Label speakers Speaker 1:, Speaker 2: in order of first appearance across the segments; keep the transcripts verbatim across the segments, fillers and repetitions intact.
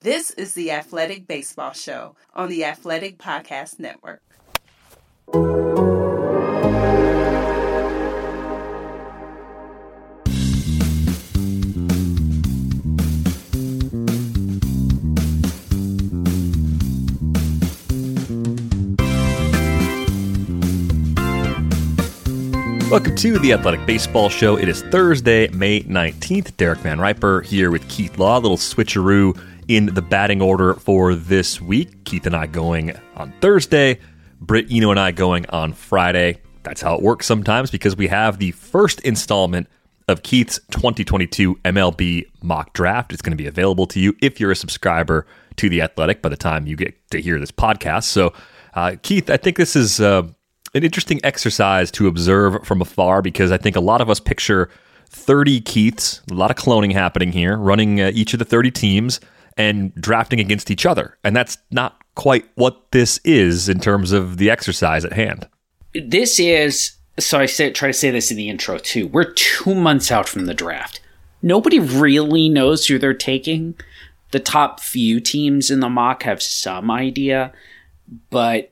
Speaker 1: This is the Athletic Baseball Show on the Athletic Podcast Network.
Speaker 2: Welcome to the Athletic Baseball Show. It is Thursday, May nineteenth. Derek Van Riper here with Keith Law. A little switcheroo in the batting order for this week. Keith and I going on Thursday. Britt Eno and I going on Friday. That's how it works sometimes because we have the first installment of Keith's twenty twenty-two M L B mock draft. It's going to be available to you if you're a subscriber to The Athletic by the time you get to hear this podcast. So, uh, Keith, I think this is uh, an interesting exercise to observe from afar because I think a lot of us picture thirty Keiths, a lot of cloning happening here, running uh, each of the thirty teams and drafting against each other. And that's not quite what this is in terms of the exercise at hand.
Speaker 3: This is, so I say, try to say this in the intro too, we're two months out from the draft. Nobody really knows who they're taking. The top few teams in the mock have some idea, but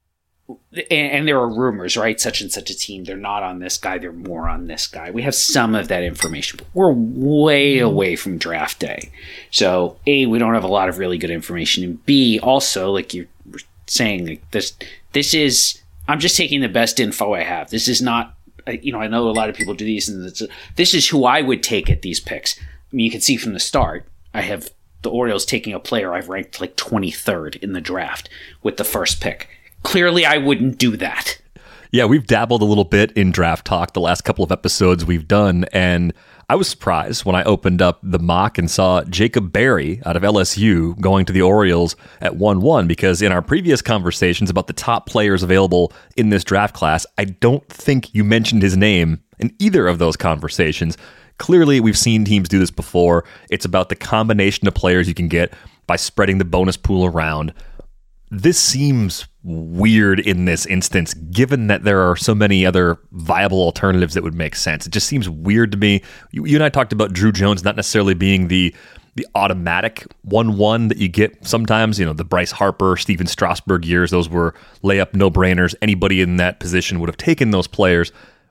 Speaker 3: And, and there are rumors, right? Such and such a team, they're not on this guy, they're more on this guy. We have some of that information, but we're way away from draft day. So, A, we don't have a lot of really good information. And B, also, like you're saying, like this, this is, I'm just taking the best info I have. This is not, you know, I know a lot of people do these, and it's, this is who I would take at these picks. I mean, you can see from the start, I have the Orioles taking a player I've ranked like twenty-third in the draft with the first pick. Clearly, I wouldn't do that.
Speaker 2: Yeah, we've dabbled a little bit in draft talk the last couple of episodes we've done, and I was surprised when I opened up the mock and saw Jacob Berry out of L S U going to the Orioles at one one, because in our previous conversations about the top players available in this draft class, I don't think you mentioned his name in either of those conversations. Clearly, we've seen teams do this before. It's about the combination of players you can get by spreading the bonus pool around. This seems weird in this instance, given that there are so many other viable alternatives that would make sense. It just seems weird to me. You, you and I talked about Drew Jones not necessarily being the the automatic one one that you get sometimes. You know, the Bryce Harper, Steven Strasburg years, those were layup no-brainers. Anybody in that position would have taken those players.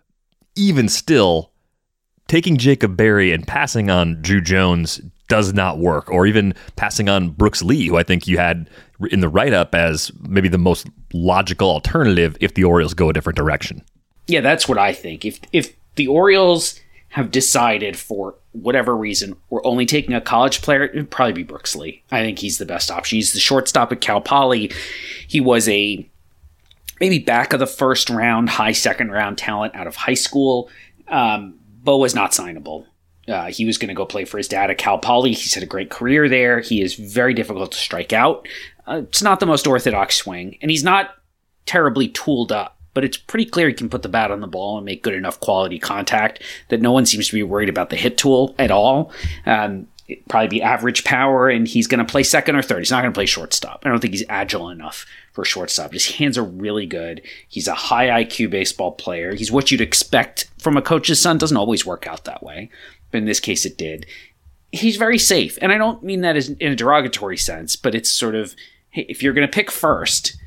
Speaker 2: Even still, taking Jacob Berry and passing on Drew Jones does not work, or even passing on Brooks Lee, who I think you had in the write-up as maybe the most logical alternative if the Orioles go a different direction.
Speaker 3: Yeah, that's what I think. If if the Orioles have decided for whatever reason we're only taking a college player, it would probably be Brooks Lee. I think he's the best option. He's the shortstop at Cal Poly. He was a maybe back of the first round, high second round talent out of high school. Um, Bo was not signable. Uh, he was going to go play for his dad at Cal Poly. He's had a great career there. He is very difficult to strike out. Uh, it's not the most orthodox swing, and he's not terribly tooled up, but it's pretty clear he can put the bat on the ball and make good enough quality contact that no one seems to be worried about the hit tool at all. Um, it'd probably be average power, and he's going to play second or third. He's not going to play shortstop. I don't think he's agile enough for shortstop. His hands are really good. He's a high I Q baseball player. He's what you'd expect from a coach's son. Doesn't always work out that way, but in this case it did. He's very safe, and I don't mean that as in a derogatory sense, but it's sort of, hey, if you're going to pick first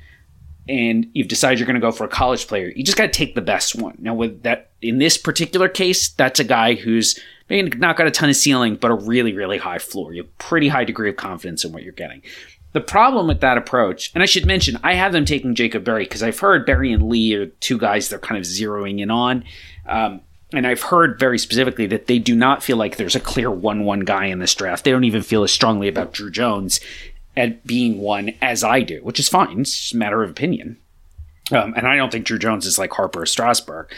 Speaker 3: and you've decided you're going to go for a college player, you just got to take the best one. Now, with that, in this particular case, that's a guy who's maybe not got a ton of ceiling, but a really, really high floor. You have a pretty high degree of confidence in what you're getting. The problem with that approach, and I should mention, I have them taking Jacob Berry because I've heard Berry and Lee are two guys they're kind of zeroing in on. Um, and I've heard very specifically that they do not feel like there's a clear one one guy in this draft. They don't even feel as strongly about Drew Jones at being one as I do, which is fine. It's just a matter of opinion. Um, and I don't think Drew Jones is like Harper or Strasburg.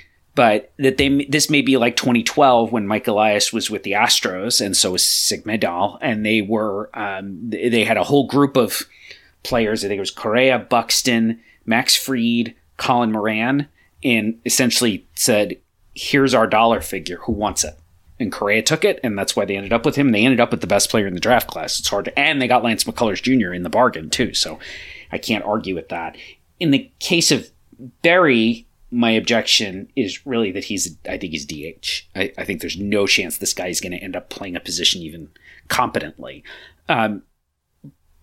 Speaker 3: But that they this may be like twenty twelve when Mike Elias was with the Astros, and so was Sig Mejdal, and they were um, they had a whole group of players. I think it was Correa, Buxton, Max Fried, Colin Moran, and essentially said, "Here's our dollar figure. Who wants it?" And Correa took it, and that's why they ended up with him. They ended up with the best player in the draft class. It's hard to, and they got Lance McCullers Junior in the bargain too. So I can't argue with that. In the case of Berry, my objection is really that he's, I think he's D H. I, I think there's no chance this guy is going to end up playing a position even competently. Um,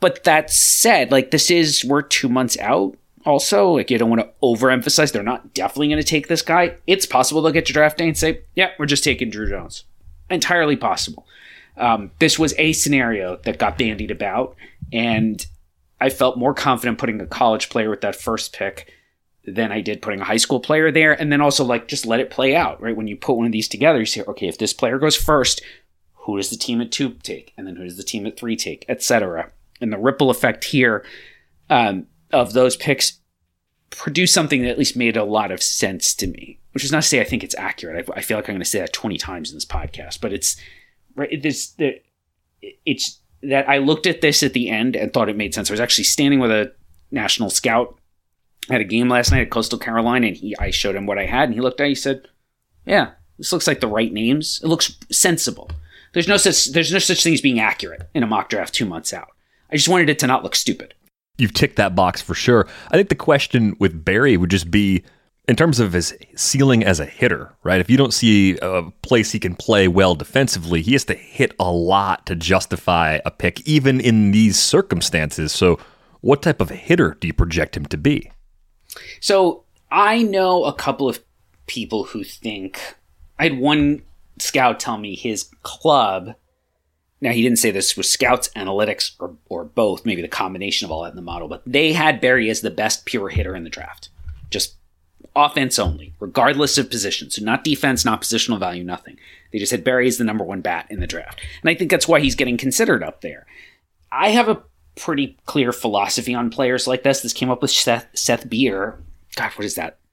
Speaker 3: But that said, like this is, we're two months out also. Like you don't want to overemphasize. They're not definitely going to take this guy. It's possible they'll get to draft day and say, yeah, we're just taking Drew Jones. Entirely possible. Um, this was a scenario that got bandied about, and I felt more confident putting a college player with that first pick than I did putting a high school player there. And then also like just let it play out, right? When you put one of these together, you say, okay, if this player goes first, who does the team at two take? And then who does the team at three take, et cetera. And the ripple effect here um, of those picks produced something that at least made a lot of sense to me, which is not to say I think it's accurate. I, I feel like I'm going to say that twenty times in this podcast, but it's right. This, it's that I looked at this at the end and thought it made sense. I was actually standing with a national scout at a game last night at Coastal Carolina, and he, I showed him what I had, and he looked at it, he said, yeah, this looks like the right names. It looks sensible. There's no such, there's no such thing as being accurate in a mock draft two months out. I just wanted it to not look stupid.
Speaker 2: You've ticked that box for sure. I think the question with Barry would just be, in terms of his ceiling as a hitter, right? If you don't see a place he can play well defensively, he has to hit a lot to justify a pick, even in these circumstances. So what type of hitter do you project him to be?
Speaker 3: So I know a couple of people who think, I had one scout tell me his club, now he didn't say this was scouts, analytics, or, or both, maybe the combination of all that in the model, but they had Barry as the best pure hitter in the draft. Just offense only, regardless of position. So not defense, not positional value, nothing. They just had Barry as the number one bat in the draft. And I think that's why he's getting considered up there. I have a pretty clear philosophy on players like this. This came up with Seth, Seth Beer. God, what is that?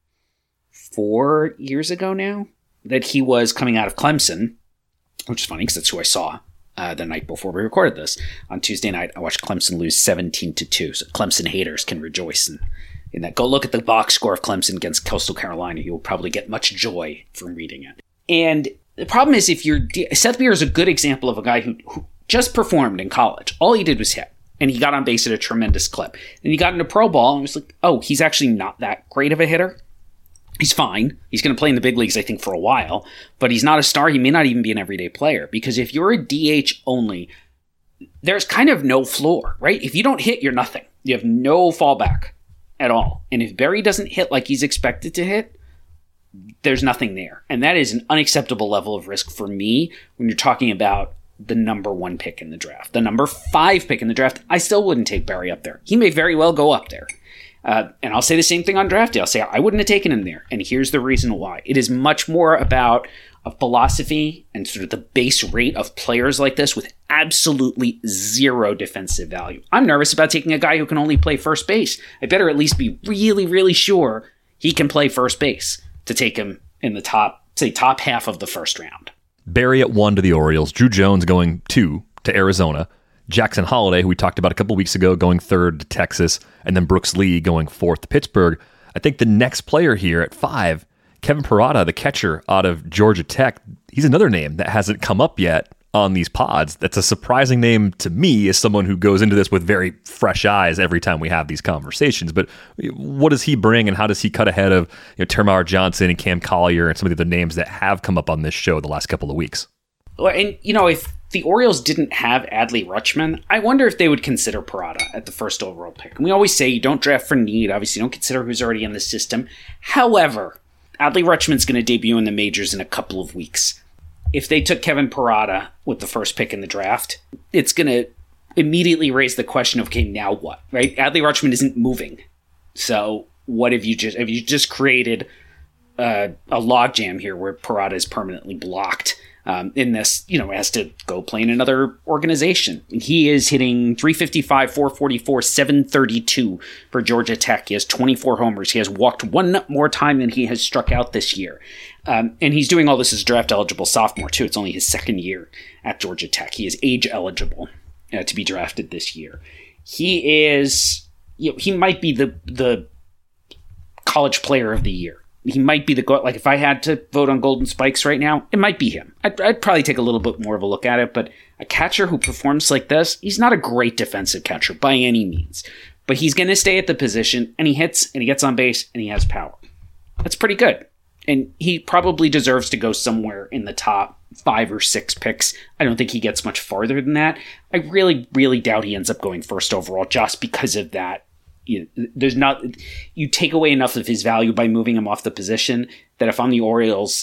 Speaker 3: Four years ago now? That he was coming out of Clemson, which is funny because that's who I saw uh, the night before we recorded this. On Tuesday night, I watched Clemson lose seventeen to two. So Clemson haters can rejoice in, in that. Go look at the box score of Clemson against Coastal Carolina. You'll probably get much joy from reading it. And the problem is, if you're Seth Beer is a good example of a guy who, who just performed in college. All he did was hit. And he got on base at a tremendous clip. And he got into pro ball and was like, oh, he's actually not that great of a hitter. He's fine. He's going to play in the big leagues, I think, for a while. But he's not a star. He may not even be an everyday player. Because if you're a D H only, there's kind of no floor, right? If you don't hit, you're nothing. You have no fallback at all. And if Barry doesn't hit like he's expected to hit, there's nothing there. And that is an unacceptable level of risk for me when you're talking about the number one pick in the draft. The number five pick in the draft, I still wouldn't take Barry up there. He may very well go up there. Uh, and I'll say the same thing on draft day. I'll say I wouldn't have taken him there. And here's the reason why. It is much more about a philosophy and sort of the base rate of players like this with absolutely zero defensive value. I'm nervous about taking a guy who can only play first base. I better at least be really, really sure he can play first base to take him in the top, say, top half of the first round.
Speaker 2: Barry at one to the Orioles, Drew Jones going two to Arizona, Jackson Holliday, who we talked about a couple weeks ago, going third to Texas, and then Brooks Lee going fourth to Pittsburgh. I think the next player here at five, Kevin Parada, the catcher out of Georgia Tech, he's another name that hasn't come up yet on these pods. That's a surprising name to me as someone who goes into this with very fresh eyes every time we have these conversations. But what does he bring, and how does he cut ahead of you know, Termarr Johnson and Cam Collier and some of the other names that have come up on this show the last couple of weeks?
Speaker 3: Well, and, you know, if the Orioles didn't have Adley Rutschman, I wonder if they would consider Parada at the first overall pick. And we always say you don't draft for need. Obviously, you don't consider who's already in the system. However, Adley Rutschman's going to debut in the majors in a couple of weeks. If they took Kevin Parada with the first pick in the draft, it's going to immediately raise the question of, okay, now what, right? Adley Rutschman isn't moving. So what have you just, have you just created uh, a logjam here where Parada is permanently blocked um, in this, you know, has to go play in another organization. He is hitting three fifty-five, four forty-four, seven thirty-two for Georgia Tech. He has twenty-four homers. He has walked one more time than he has struck out this year. Um, and he's doing all this as a draft-eligible sophomore, too. It's only his second year at Georgia Tech. He is age-eligible uh, to be drafted this year. He is, you know, he might be the the college player of the year. He might be the, like, if I had to vote on Golden Spikes right now, it might be him. I'd, I'd probably take a little bit more of a look at it, but a catcher who performs like this, he's not a great defensive catcher by any means. But he's going to stay at the position, and he hits, and he gets on base, and he has power. That's pretty good. And he probably deserves to go somewhere in the top five or six picks. I don't think he gets much farther than that. I really, really doubt he ends up going first overall just because of that. You know, there's not, you take away enough of his value by moving him off the position that if I'm the Orioles,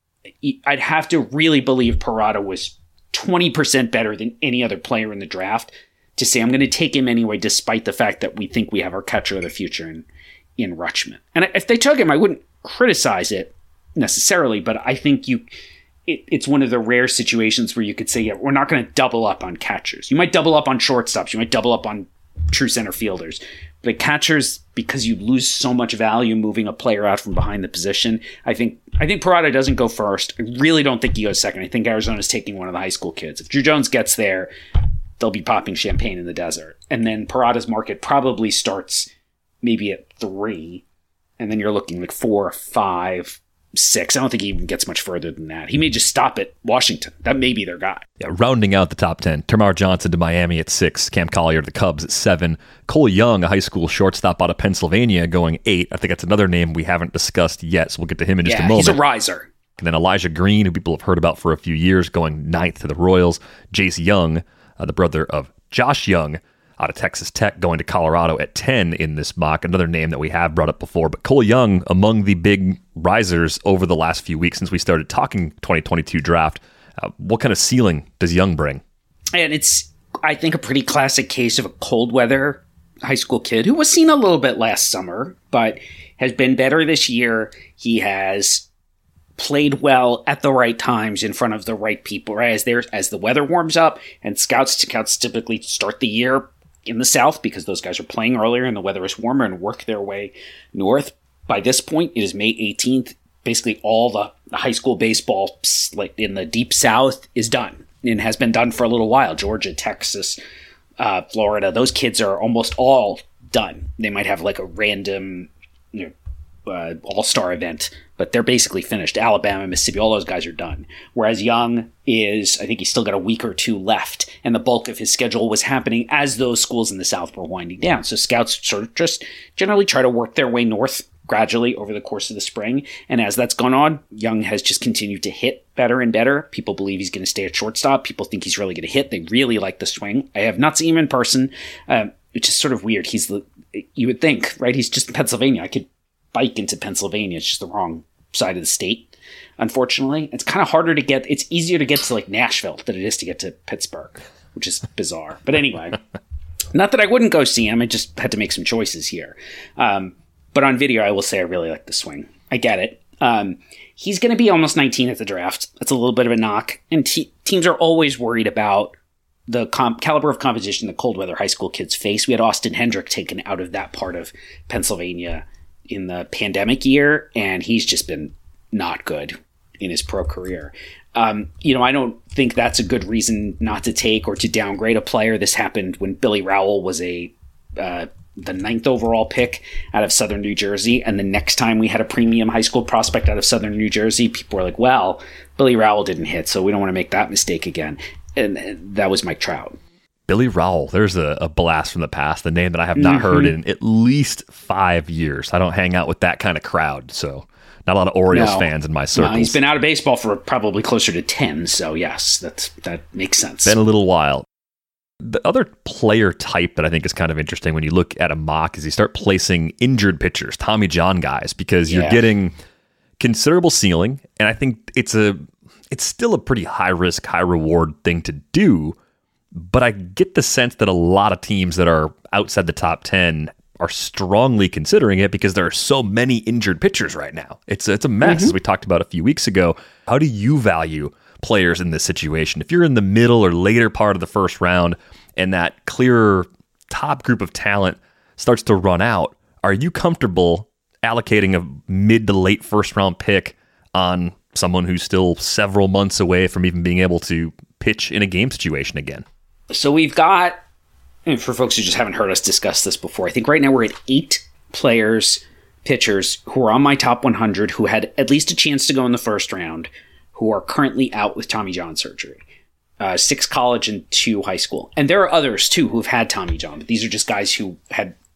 Speaker 3: I'd have to really believe Parada was twenty percent better than any other player in the draft to say I'm going to take him anyway, despite the fact that we think we have our catcher of the future in, in Rutschman. And if they took him, I wouldn't criticize it necessarily, but I think you, it, it's one of the rare situations where you could say, yeah, we're not going to double up on catchers. You might double up on shortstops. You might double up on true center fielders. But catchers, because you lose so much value moving a player out from behind the position, I think I think Parada doesn't go first. I really don't think he goes second. I think Arizona's taking one of the high school kids. If Drew Jones gets there, they'll be popping champagne in the desert. And then Parada's market probably starts maybe at three. And then you're looking like four, five, six. I don't think he even gets much further than that. He may just stop at Washington. That may be their guy.
Speaker 2: Yeah, rounding out the top ten, Termarr Johnson to Miami at six, Cam Collier to the Cubs at seven, Cole Young, a high school shortstop out of Pennsylvania, going eight. I think that's another name we haven't discussed yet, so we'll get to him in just
Speaker 3: yeah,
Speaker 2: a moment.
Speaker 3: He's a riser.
Speaker 2: And then Elijah Green, who people have heard about for a few years, going ninth to the Royals. Jace Young, uh, the brother of Josh Young, out of Texas Tech, going to Colorado at ten in this mock. Another name that we have brought up before. But Cole Young, among the big risers over the last few weeks since we started talking twenty twenty-two draft. Uh, what kind of ceiling does Young bring?
Speaker 3: And it's, I think, a pretty classic case of a cold weather high school kid who was seen a little bit last summer, but has been better this year. He has played well at the right times in front of the right people, right? As there, as the weather warms up, and scouts scouts typically start the year in the South because those guys are playing earlier and the weather is warmer and work their way north. By this point, it is May eighteenth. Basically, all the, the high school baseball like in the deep South is done and has been done for a little while. Georgia, Texas, uh, Florida, those kids are almost all done. They might have like a random, you know, uh, all-star event, but they're basically finished. Alabama, Mississippi, all those guys are done. Whereas Young is, I think he's still got a week or two left, and the bulk of his schedule was happening as those schools in the South were winding down. So scouts sort of just generally try to work their way north gradually over the course of the spring. And as that's gone on, Young has just continued to hit better and better. People believe he's going to stay at shortstop. People think he's really going to hit. They really like the swing. I have not seen him in person, um, which is sort of weird. He's the, you would think, right? He's just in Pennsylvania. I could bike into Pennsylvania. It's just the wrong side of the state, unfortunately. It's kind of harder to get. It's easier to get to like Nashville than it is to get to Pittsburgh, which is bizarre. But anyway, not that I wouldn't go see him. I just had to make some choices here. Um, But on video, I will say I really like the swing. I get it. Um, he's going to be almost nineteen at the draft. That's a little bit of a knock. And te- teams are always worried about the comp- caliber of competition the cold weather high school kids face. We had Austin Hendrick taken out of that part of Pennsylvania in the pandemic year, and he's just been not good in his pro career. Um, you know, I don't think that's a good reason not to take or to downgrade a player. This happened when Billy Rowell was a uh, the ninth overall pick out of Southern New Jersey. And the next time we had a premium high school prospect out of Southern New Jersey, people were like, well, Billy Rowell didn't hit, so we don't want to make that mistake again. And that was Mike Trout.
Speaker 2: Billy Rowell, there's a, a blast from the past, the name that I have not mm-hmm. heard in at least five years. I don't hang out with that kind of crowd, so not a lot of Orioles no. fans in my circles.
Speaker 3: No, he's been out of baseball for probably closer to ten, so yes, that's that makes sense.
Speaker 2: Been a little while. The other player type that I think is kind of interesting when you look at a mock is you start placing injured pitchers, Tommy John guys, because you're yeah. getting considerable ceiling, and I think it's a it's still a pretty high risk, high reward thing to do. But I get the sense that a lot of teams that are outside the top ten are strongly considering it because there are so many injured pitchers right now. It's it's a mess, mm-hmm. as we talked about a few weeks ago. How do you value players in this situation? If you're in the middle or later part of the first round and that clearer top group of talent starts to run out, are you comfortable allocating a mid to late first round pick on someone who's still several months away from even being able to pitch in a game situation again?
Speaker 3: So we've got, and for folks who just haven't heard us discuss this before, I think right now we're at eight players, pitchers, who are on my top one hundred who had at least a chance to go in the first round, who are currently out with Tommy John surgery. Uh, six college and two high school. And there are others, too, who've had Tommy John, but these are just guys who had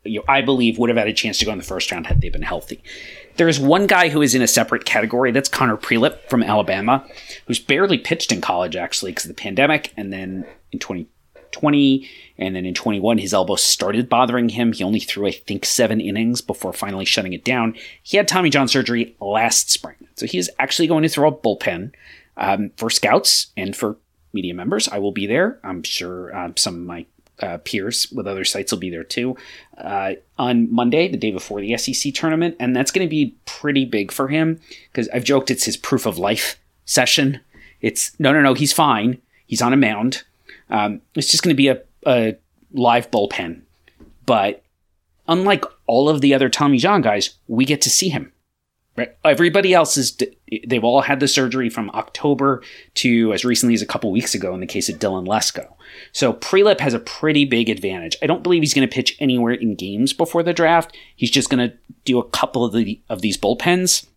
Speaker 3: you know, I believe would have had a chance to go in the first round had they been healthy. There's one guy who is in a separate category. That's Connor Prelip from Alabama, who's barely pitched in college, actually, because of the pandemic. And then in twenty twenty and then in twenty-one, his elbow started bothering him. He only threw, I think, seven innings before finally shutting it down. He had Tommy John surgery last spring. So he is actually going to throw a bullpen um, for scouts and for media members. I will be there. I'm sure uh, some of my Uh, peers with other sites will be there too uh, on Monday, the day before the S E C tournament, and that's going to be pretty big for him because I've joked it's his proof of life session. It's no, no, no, he's fine. He's on a mound. Um, it's just going to be a, a live bullpen, but unlike all of the other Tommy John guys, we get to see him. Right? Everybody else is, they've all had the surgery from October to as recently as a couple weeks ago in the case of Dylan Lesko. So Prelip has a pretty big advantage. I don't believe he's going to pitch anywhere in games before the draft. He's just going to do a couple of the of these bullpens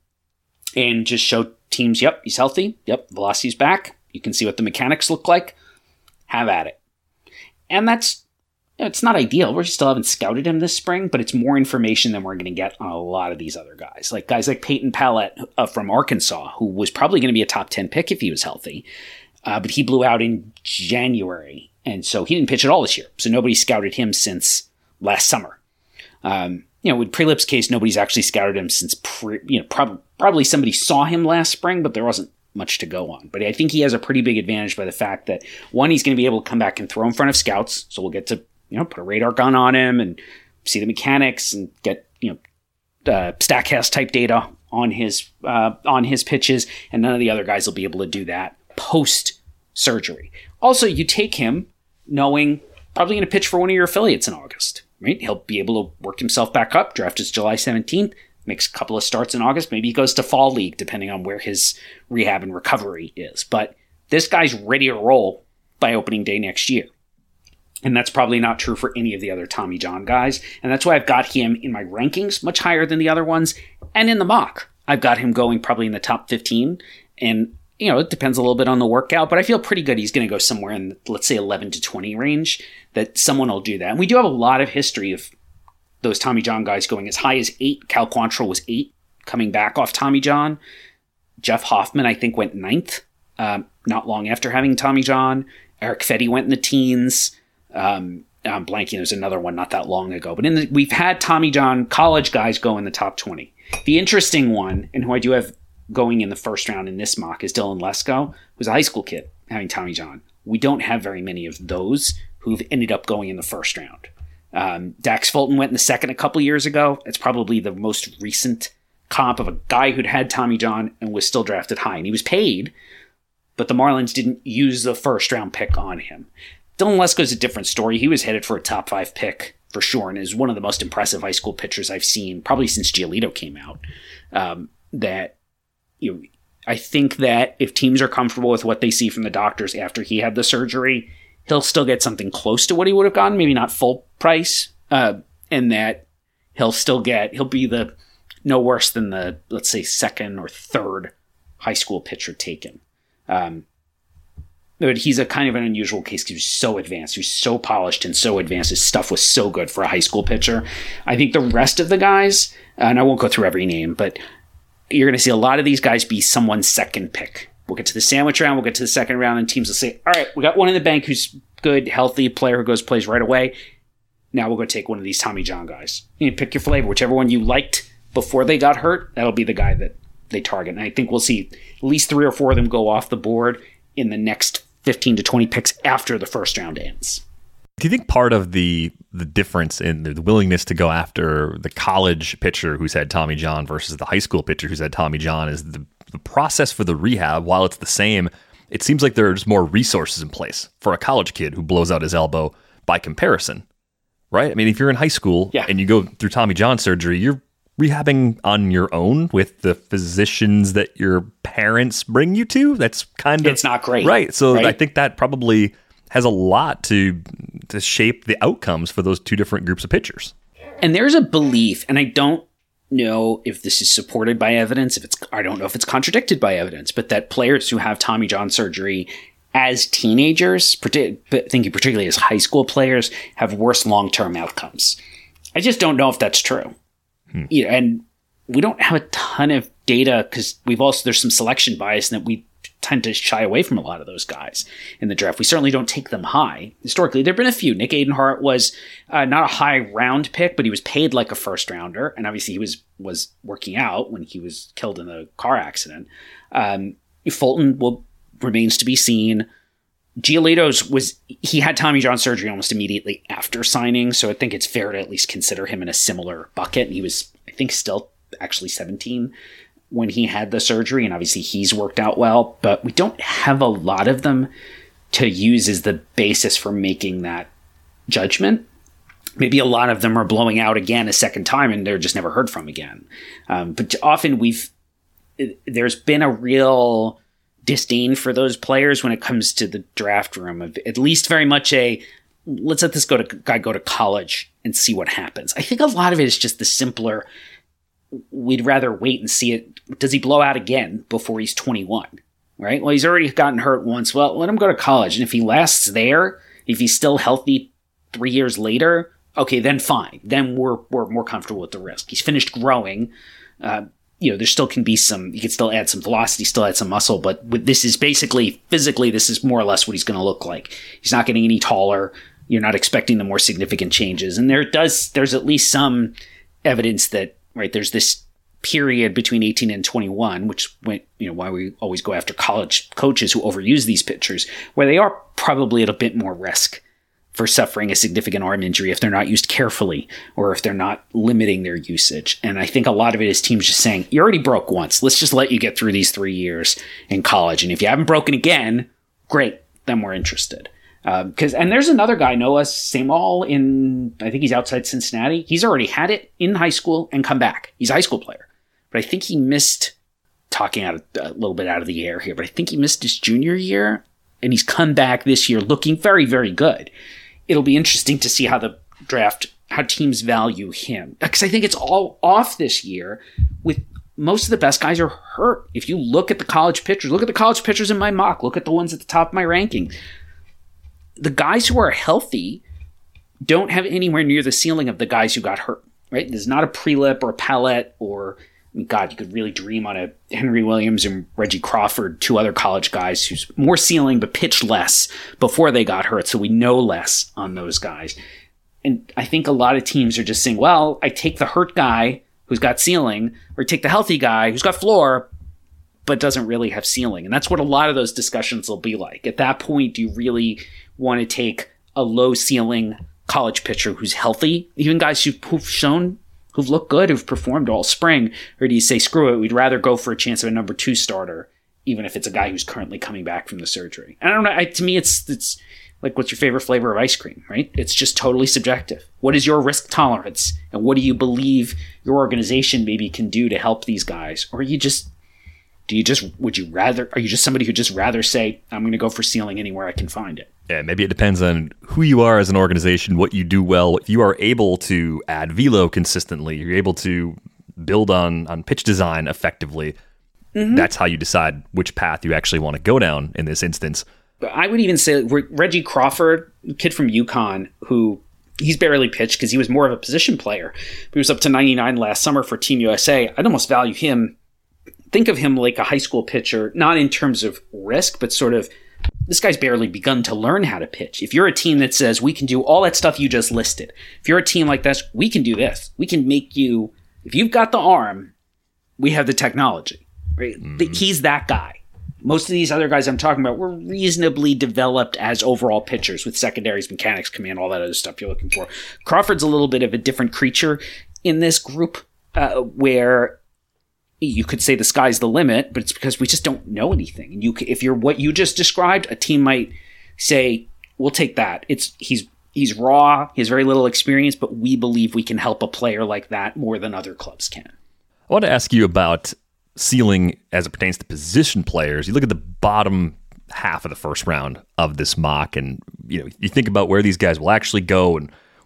Speaker 3: and just show teams, yep, he's healthy. Yep, velocity's back. You can see what the mechanics look like. Have at it. And that's, it's not ideal. We still haven't scouted him this spring, but it's more information than we're going to get on a lot of these other guys. Like guys like Peyton Pallette uh, from Arkansas, who was probably going to be a top ten pick if he was healthy. Uh, but he blew out in January, and so he didn't pitch at all this year. So nobody scouted him since last summer. Um, you know, with Prelip's case, nobody's actually scouted him since, pre, you know, prob- probably somebody saw him last spring, but there wasn't much to go on. But I think he has a pretty big advantage by the fact that, one, he's going to be able to come back and throw in front of scouts, so we'll get to, you know, put a radar gun on him and see the mechanics and get, you know, uh, Statcast type data on his uh, on his pitches, and none of the other guys will be able to do that post surgery. Also, you take him knowing probably going to pitch for one of your affiliates in August, right? He'll be able to work himself back up. Draft is July seventeenth, makes a couple of starts in August. Maybe he goes to fall league depending on where his rehab and recovery is. But this guy's ready to roll by opening day next year. And that's probably not true for any of the other Tommy John guys. And that's why I've got him in my rankings much higher than the other ones. And in the mock, I've got him going probably in the top fifteen. And, you know, it depends a little bit on the workout, but I feel pretty good he's going to go somewhere in, let's say, eleven to twenty range, that someone will do that. And we do have a lot of history of those Tommy John guys going as high as eight. Cal Quantrill was eight, coming back off Tommy John. Jeff Hoffman, I think, went ninth, um, not long after having Tommy John. Eric Fetty went in the teens. Um, I'm blanking. There's another one not that long ago. But in the, we've had Tommy John college guys go in the top twenty. The interesting one, and who I do have going in the first round in this mock, is Dylan Lesko, who's a high school kid having Tommy John. We don't have very many of those who've ended up going in the first round. Um, Dax Fulton went in the second a couple years ago. It's probably the most recent comp of a guy who'd had Tommy John and was still drafted high. And he was paid, but the Marlins didn't use the first round pick on him. Dylan Lesko is a different story. He was headed for a top five pick for sure, and is one of the most impressive high school pitchers I've seen, probably since Giolito came out. Um, that you know, I think that if teams are comfortable with what they see from the doctors after he had the surgery, he'll still get something close to what he would have gotten, maybe not full price, uh, and that he'll still get, he'll be the no worse than the, let's say, second or third high school pitcher taken. Um, But he's a kind of an unusual case because he was so advanced. He was so polished and so advanced. His stuff was so good for a high school pitcher. I think the rest of the guys, and I won't go through every name, but you're going to see a lot of these guys be someone's second pick. We'll get to the sandwich round. We'll get to the second round, and teams will say, all right, we got one in the bank who's good, healthy player who goes plays right away. Now we'll go take one of these Tommy John guys. You pick your flavor. Whichever one you liked before they got hurt, that'll be the guy that they target. And I think we'll see at least three or four of them go off the board in the next fifteen to twenty picks after the first round ends.
Speaker 2: Do you think part of the the difference in the willingness to go after the college pitcher who's had Tommy John versus the high school pitcher who's had Tommy John is the, the process for the rehab? While it's the same, it seems like there's more resources in place for a college kid who blows out his elbow by comparison, right? I mean, if you're in high school yeah. and you go through Tommy John surgery, you're rehabbing on your own with the physicians that your parents bring you to. That's kind of...
Speaker 3: It's not great.
Speaker 2: Right. So
Speaker 3: right?
Speaker 2: I think that probably has a lot to to shape the outcomes for those two different groups of pitchers.
Speaker 3: And there's a belief, and I don't know if this is supported by evidence, if it's I don't know if it's contradicted by evidence, but that players who have Tommy John surgery as teenagers, thinking particularly as high school players, have worse long-term outcomes. I just don't know if that's true. Hmm. Yeah, and we don't have a ton of data because we've also, there's some selection bias in that we tend to shy away from a lot of those guys in the draft. We certainly don't take them high. Historically, there have been a few. Nick Adenhart was uh, not a high round pick, but he was paid like a first rounder. And obviously he was, was working out when he was killed in the car accident. Um, Fulton will remains to be seen. Giolito's was, he had Tommy John surgery almost immediately after signing. So I think it's fair to at least consider him in a similar bucket. And he was, I think, still actually seventeen when he had the surgery, and obviously he's worked out well, but we don't have a lot of them to use as the basis for making that judgment. Maybe a lot of them are blowing out again a second time and they're just never heard from again. Um, but often we've, there's been a real disdain for those players when it comes to the draft room, of at least very much a, let's let this go to guy go to college and see what happens. I think a lot of it is just the simpler, we'd rather wait and see it. Does he blow out again before he's twenty-one? Right? Well, he's already gotten hurt once. Well, let him go to college. And if he lasts there, if he's still healthy three years later, okay, then fine. Then we're we're more comfortable with the risk. He's finished growing. Uh, you know, there still can be some, you can still add some velocity, still add some muscle, but with, this is basically, physically, this is more or less what he's going to look like. He's not getting any taller. You're not expecting the more significant changes. And there does, there's at least some evidence that, right, there's this period between eighteen and twenty-one, which went, you know, why we always go after college coaches who overuse these pitchers, where they are probably at a bit more risk for suffering a significant arm injury if they're not used carefully or if they're not limiting their usage. And I think a lot of it is teams just saying, you already broke once. Let's just let you get through these three years in college. And if you haven't broken again, great, then we're interested. Because um, and there's another guy, Noah Samall, in, I think he's outside Cincinnati. He's already had it in high school and come back. He's a high school player. But I think he missed, talking out of, a little bit out of the air here, but I think he missed his junior year. And he's come back this year looking very, very good. It'll be interesting to see how the draft, how teams value him. Because I think it's all off this year with most of the best guys are hurt. If you look at the college pitchers, look at the college pitchers in my mock, look at the ones at the top of my ranking. The guys who are healthy don't have anywhere near the ceiling of the guys who got hurt, right? There's not a Prelip or a Palette or, I mean, God, you could really dream on a Henry Williams and Reggie Crawford, two other college guys who's more ceiling but pitched less before they got hurt, so we know less on those guys. And I think a lot of teams are just saying, well, I take the hurt guy who's got ceiling, or take the healthy guy who's got floor, but doesn't really have ceiling. And that's what a lot of those discussions will be like. At that point, do you really want to take a low ceiling college pitcher who's healthy, even guys who've, who've shown, who've looked good, who've performed all spring, or do you say, screw it, we'd rather go for a chance of a number two starter, even if it's a guy who's currently coming back from the surgery? I don't know. I, to me, it's it's like, what's your favorite flavor of ice cream, right? It's just totally subjective. What is your risk tolerance? And what do you believe your organization maybe can do to help these guys? Or you just, do you just, would you rather, are you just somebody who just rather say, I'm going to go for ceiling anywhere I can find it?
Speaker 2: Yeah, maybe it depends on who you are as an organization, what you do well. If you are able to add velo consistently, you're able to build on, on pitch design effectively, mm-hmm. that's how you decide which path you actually want to go down in this instance.
Speaker 3: I would even say Reggie Crawford, kid from UConn, who he's barely pitched because he was more of a position player. He was up to ninety-nine last summer for Team U S A. I'd almost value him. Think of him like a high school pitcher, not in terms of risk, but sort of, this guy's barely begun to learn how to pitch. If you're a team that says, we can do all that stuff you just listed, if you're a team like this, we can do this. We can make you, if you've got the arm, we have the technology. Right? Mm-hmm. He's that guy. Most of these other guys I'm talking about were reasonably developed as overall pitchers with secondaries, mechanics, command, all that other stuff you're looking for. Crawford's a little bit of a different creature in this group, uh, where you could say the sky's the limit, but it's because we just don't know anything. And you, if you're what you just described, a team might say, we'll take that. It's he's he's raw, he has very little experience, but we believe we can help a player like that more than other clubs can.
Speaker 2: I want to ask you about ceiling as it pertains to position players. You look at the bottom half of the first round of this mock, and you know, you think about where these guys will actually go and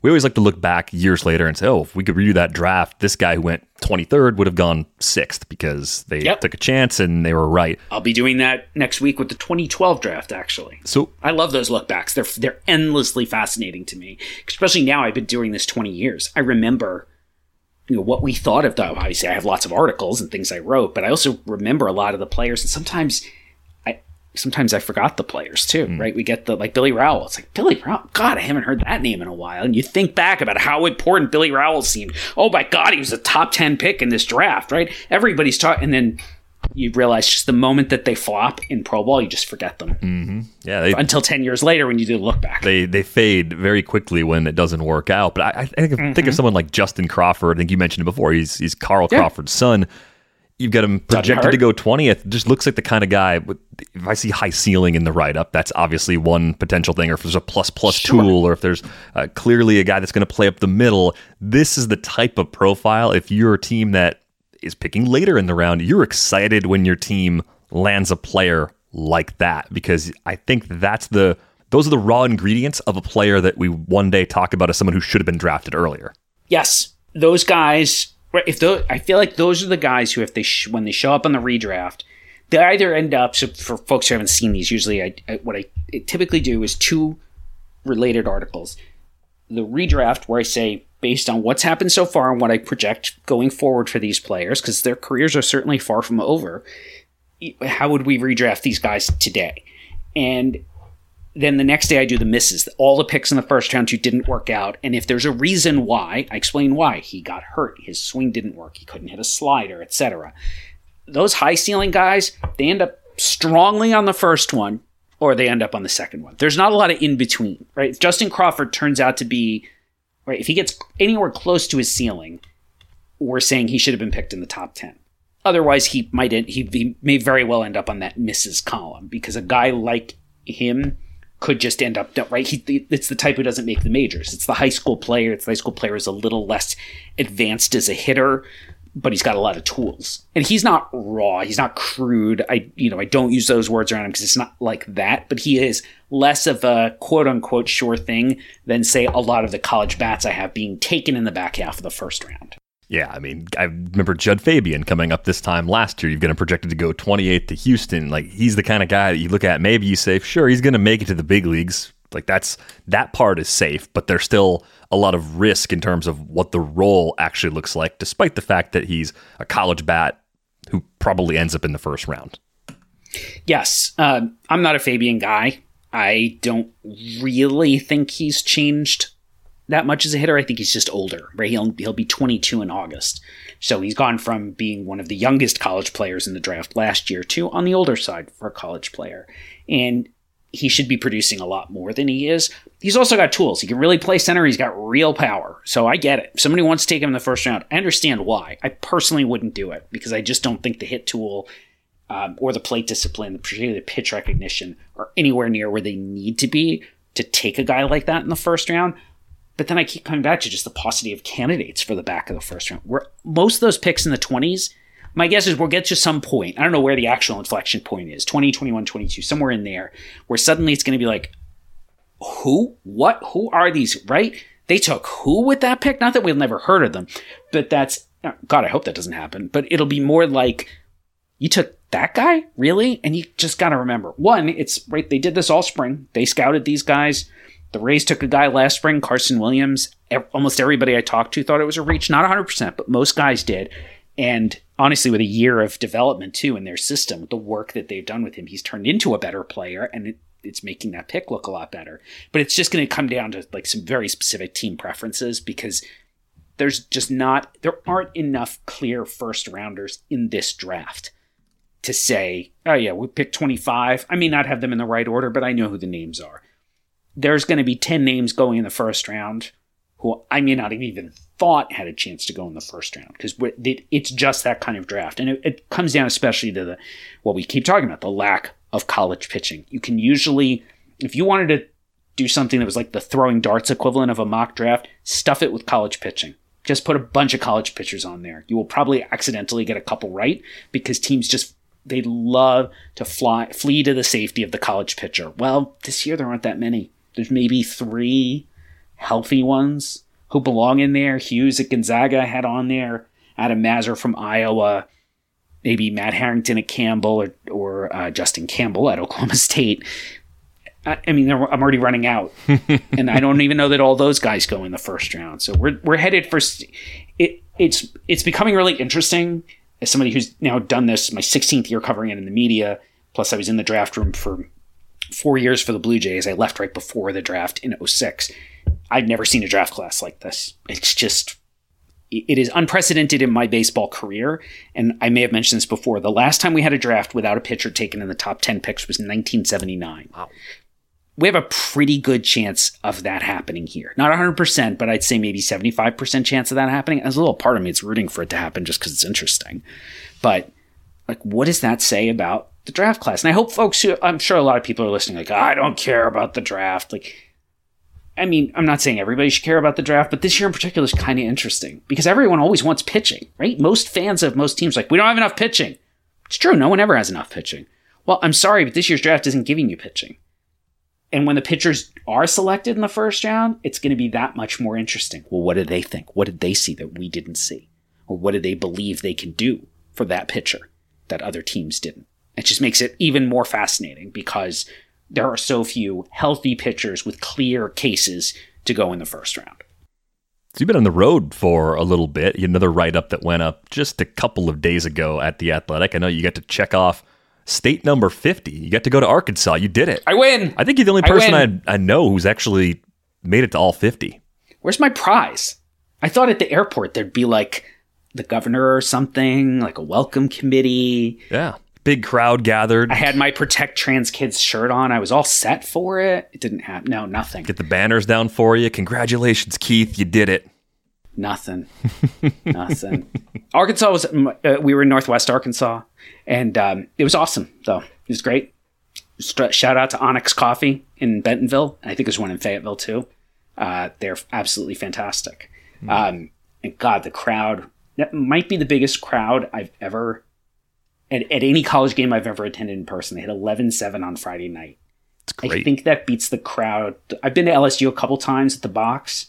Speaker 2: we always like to look back years later and say, oh, if we could redo that draft, this guy who went twenty-third would have gone sixth because they yep. took a chance and they were right.
Speaker 3: I'll be doing that next week with the twenty twelve draft, actually.
Speaker 2: So
Speaker 3: I love those look backs. They're, they're endlessly fascinating to me, especially now. I've been doing this twenty years. I remember you know, what we thought of them. Obviously, I have lots of articles and things I wrote, but I also remember a lot of the players, and sometimes I sometimes I forgot the players too, mm. right? We get the, like Billy Rowell. It's like, Billy Rowell, God, I haven't heard that name in a while. And you think back about how important Billy Rowell seemed. Oh my God, he was a top ten pick in this draft, right? Everybody's talking, and then you realize just the moment that they flop in Pro Bowl, you just forget them.
Speaker 2: Mm-hmm. Yeah, they,
Speaker 3: until ten years later when you do the look back.
Speaker 2: They they fade very quickly when it doesn't work out. But I, I think, mm-hmm. think of someone like Justin Crawford. I think you mentioned it before. He's he's Carl yeah. Crawford's son. You've got him projected to go twentieth. Just looks like the kind of guy, with, if I see high ceiling in the write-up, that's obviously one potential thing. Or if there's a plus-plus sure. tool, or if there's uh, clearly a guy that's going to play up the middle. This is the type of profile, if you're a team that is picking later in the round, you're excited when your team lands a player like that, because I think that's the those are the raw ingredients of a player that we one day talk about as someone who should have been drafted earlier.
Speaker 3: Yes, those guys. If those, I feel like those are the guys who, if they sh- when they show up on the redraft, they either end up. So for folks who haven't seen these, usually I, I what I typically do is two related articles. The redraft, where I say, based on what's happened so far and what I project going forward for these players, because their careers are certainly far from over, how would we redraft these guys today? And then the next day I do the misses, all the picks in the first round who didn't work out. And if there's a reason why, I explain why. He got hurt, his swing didn't work, he couldn't hit a slider, et cetera. Those high ceiling guys, they end up strongly on the first one, or they end up on the second one. There's not a lot of in between, right? If Justin Crawford turns out to be, right, if he gets anywhere close to his ceiling, we're saying he should have been picked in the top ten. Otherwise, he might end, he, he may very well end up on that misses column, because a guy like him could just end up, right? He, it's the type who doesn't make the majors. It's the high school player. It's the high school player who's a little less advanced as a hitter, but he's got a lot of tools. And he's not raw. He's not crude. I, you know, I don't use those words around him because it's not like that, but he is less of a quote unquote sure thing than, say, a lot of the college bats I have being taken in the back half of the first round.
Speaker 2: Yeah, I mean, I remember Judd Fabian coming up this time last year. You've got him projected to go twenty-eighth to Houston. Like, he's the kind of guy that you look at, maybe you say, sure, he's going to make it to the big leagues. Like, that's that part is safe, but there's still a lot of risk in terms of what the role actually looks like, despite the fact that he's a college bat who probably ends up in the first round.
Speaker 3: Yes, uh, I'm not a Fabian guy. I don't really think he's changed that much as a hitter. I think he's just older, right? He'll he'll be twenty-two in August. So he's gone from being one of the youngest college players in the draft last year to on the older side for a college player. And he should be producing a lot more than he is. He's also got tools. He can really play center. He's got real power. So I get it. If somebody wants to take him in the first round, I understand why. I personally wouldn't do it because I just don't think the hit tool um, or the plate discipline, particularly the pitch recognition, are anywhere near where they need to be to take a guy like that in the first round. But then I keep coming back to just the paucity of candidates for the back of the first round. Where most of those picks in the twenties, my guess is we'll get to some point. I don't know where the actual inflection point is. twenty, twenty-one, twenty-two, somewhere in there, where suddenly it's going to be like, who? What? Who are these? Right? They took who with that pick? Not that we've never heard of them, but that's, God, I hope that doesn't happen. But it'll be more like, you took that guy? Really? And you just got to remember, one, it's right. They did this all spring. They scouted these guys. The Rays took a guy last spring, Carson Williams. Almost everybody I talked to thought it was a reach. Not one hundred percent, but most guys did. And honestly, with a year of development, too, in their system, the work that they've done with him, he's turned into a better player, and it, it's making that pick look a lot better. But it's just going to come down to like some very specific team preferences, because there's just not, there aren't enough clear first rounders in this draft to say, oh yeah, we picked twenty-five. I may not have them in the right order, but I know who the names are. There's going to be ten names going in the first round who I may not have even thought had a chance to go in the first round, because it's just that kind of draft. And it, it comes down especially to the what we keep talking about, the lack of college pitching. You can usually, if you wanted to do something that was like the throwing darts equivalent of a mock draft, stuff it with college pitching. Just put a bunch of college pitchers on there. You will probably accidentally get a couple right, because teams just, they love to fly, flee to the safety of the college pitcher. Well, this year there aren't that many. There's maybe three, healthy ones who belong in there. Hughes at Gonzaga I had on there. Adam Mazur from Iowa. Maybe Matt Harrington at Campbell, or, or uh, Justin Campbell at Oklahoma State. I, I mean, I'm already running out. And I don't even know that all those guys go in the first round. So we're we're headed for... It, it's, it's becoming really interesting as somebody who's now done this, my sixteenth year covering it in the media. Plus, I was in the draft room for four years for the Blue Jays. I left right before the draft in oh six. I'd never seen a draft class like this. It's just, it is unprecedented in my baseball career. And I may have mentioned this before. The last time we had a draft without a pitcher taken in the top ten picks was nineteen seventy-nine.
Speaker 2: Wow.
Speaker 3: We have a pretty good chance of that happening here. Not one hundred percent, but I'd say maybe seventy-five percent chance of that happening. As a little part of me, it's rooting for it to happen just because it's interesting. But like, what does that say about the draft class? And I hope folks who, I'm sure a lot of people are listening like, I don't care about the draft. Like, I mean, I'm not saying everybody should care about the draft, but this year in particular is kind of interesting because everyone always wants pitching, right? Most fans of most teams are like, we don't have enough pitching. It's true. No one ever has enough pitching. Well, I'm sorry, but this year's draft isn't giving you pitching. And when the pitchers are selected in the first round, it's going to be that much more interesting. Well, what did they think? What did they see that we didn't see? Or what did they believe they can do for that pitcher that other teams didn't? It just makes it even more fascinating because there are so few healthy pitchers with clear cases to go in the first round.
Speaker 2: So you've been on the road for a little bit. You had another write-up that went up just a couple of days ago at The Athletic. I know you got to check off state number fifty. You got to go to Arkansas. You did it.
Speaker 3: I win.
Speaker 2: I think you're the only person I, I, I know who's actually made it to all fifty.
Speaker 3: Where's my prize? I thought at the airport there'd be like the governor or something, like a welcome committee.
Speaker 2: Yeah. Big crowd gathered.
Speaker 3: I had my Protect Trans Kids shirt on. I was all set for it. It didn't happen. No, nothing.
Speaker 2: Get the banners down for you. Congratulations, Keith. You did it.
Speaker 3: Nothing. Nothing. Arkansas was, uh, we were in Northwest Arkansas, and um, it was awesome, though. It was great. Shout out to Onyx Coffee in Bentonville. I think there's one in Fayetteville, too. Uh, they're absolutely fantastic. Mm. Um, and God, the crowd, that might be the biggest crowd I've ever, at, at any college game I've ever attended in person. They had eleven seven on Friday night.
Speaker 2: It's great.
Speaker 3: I think that beats the crowd. I've been to L S U a couple times at the box.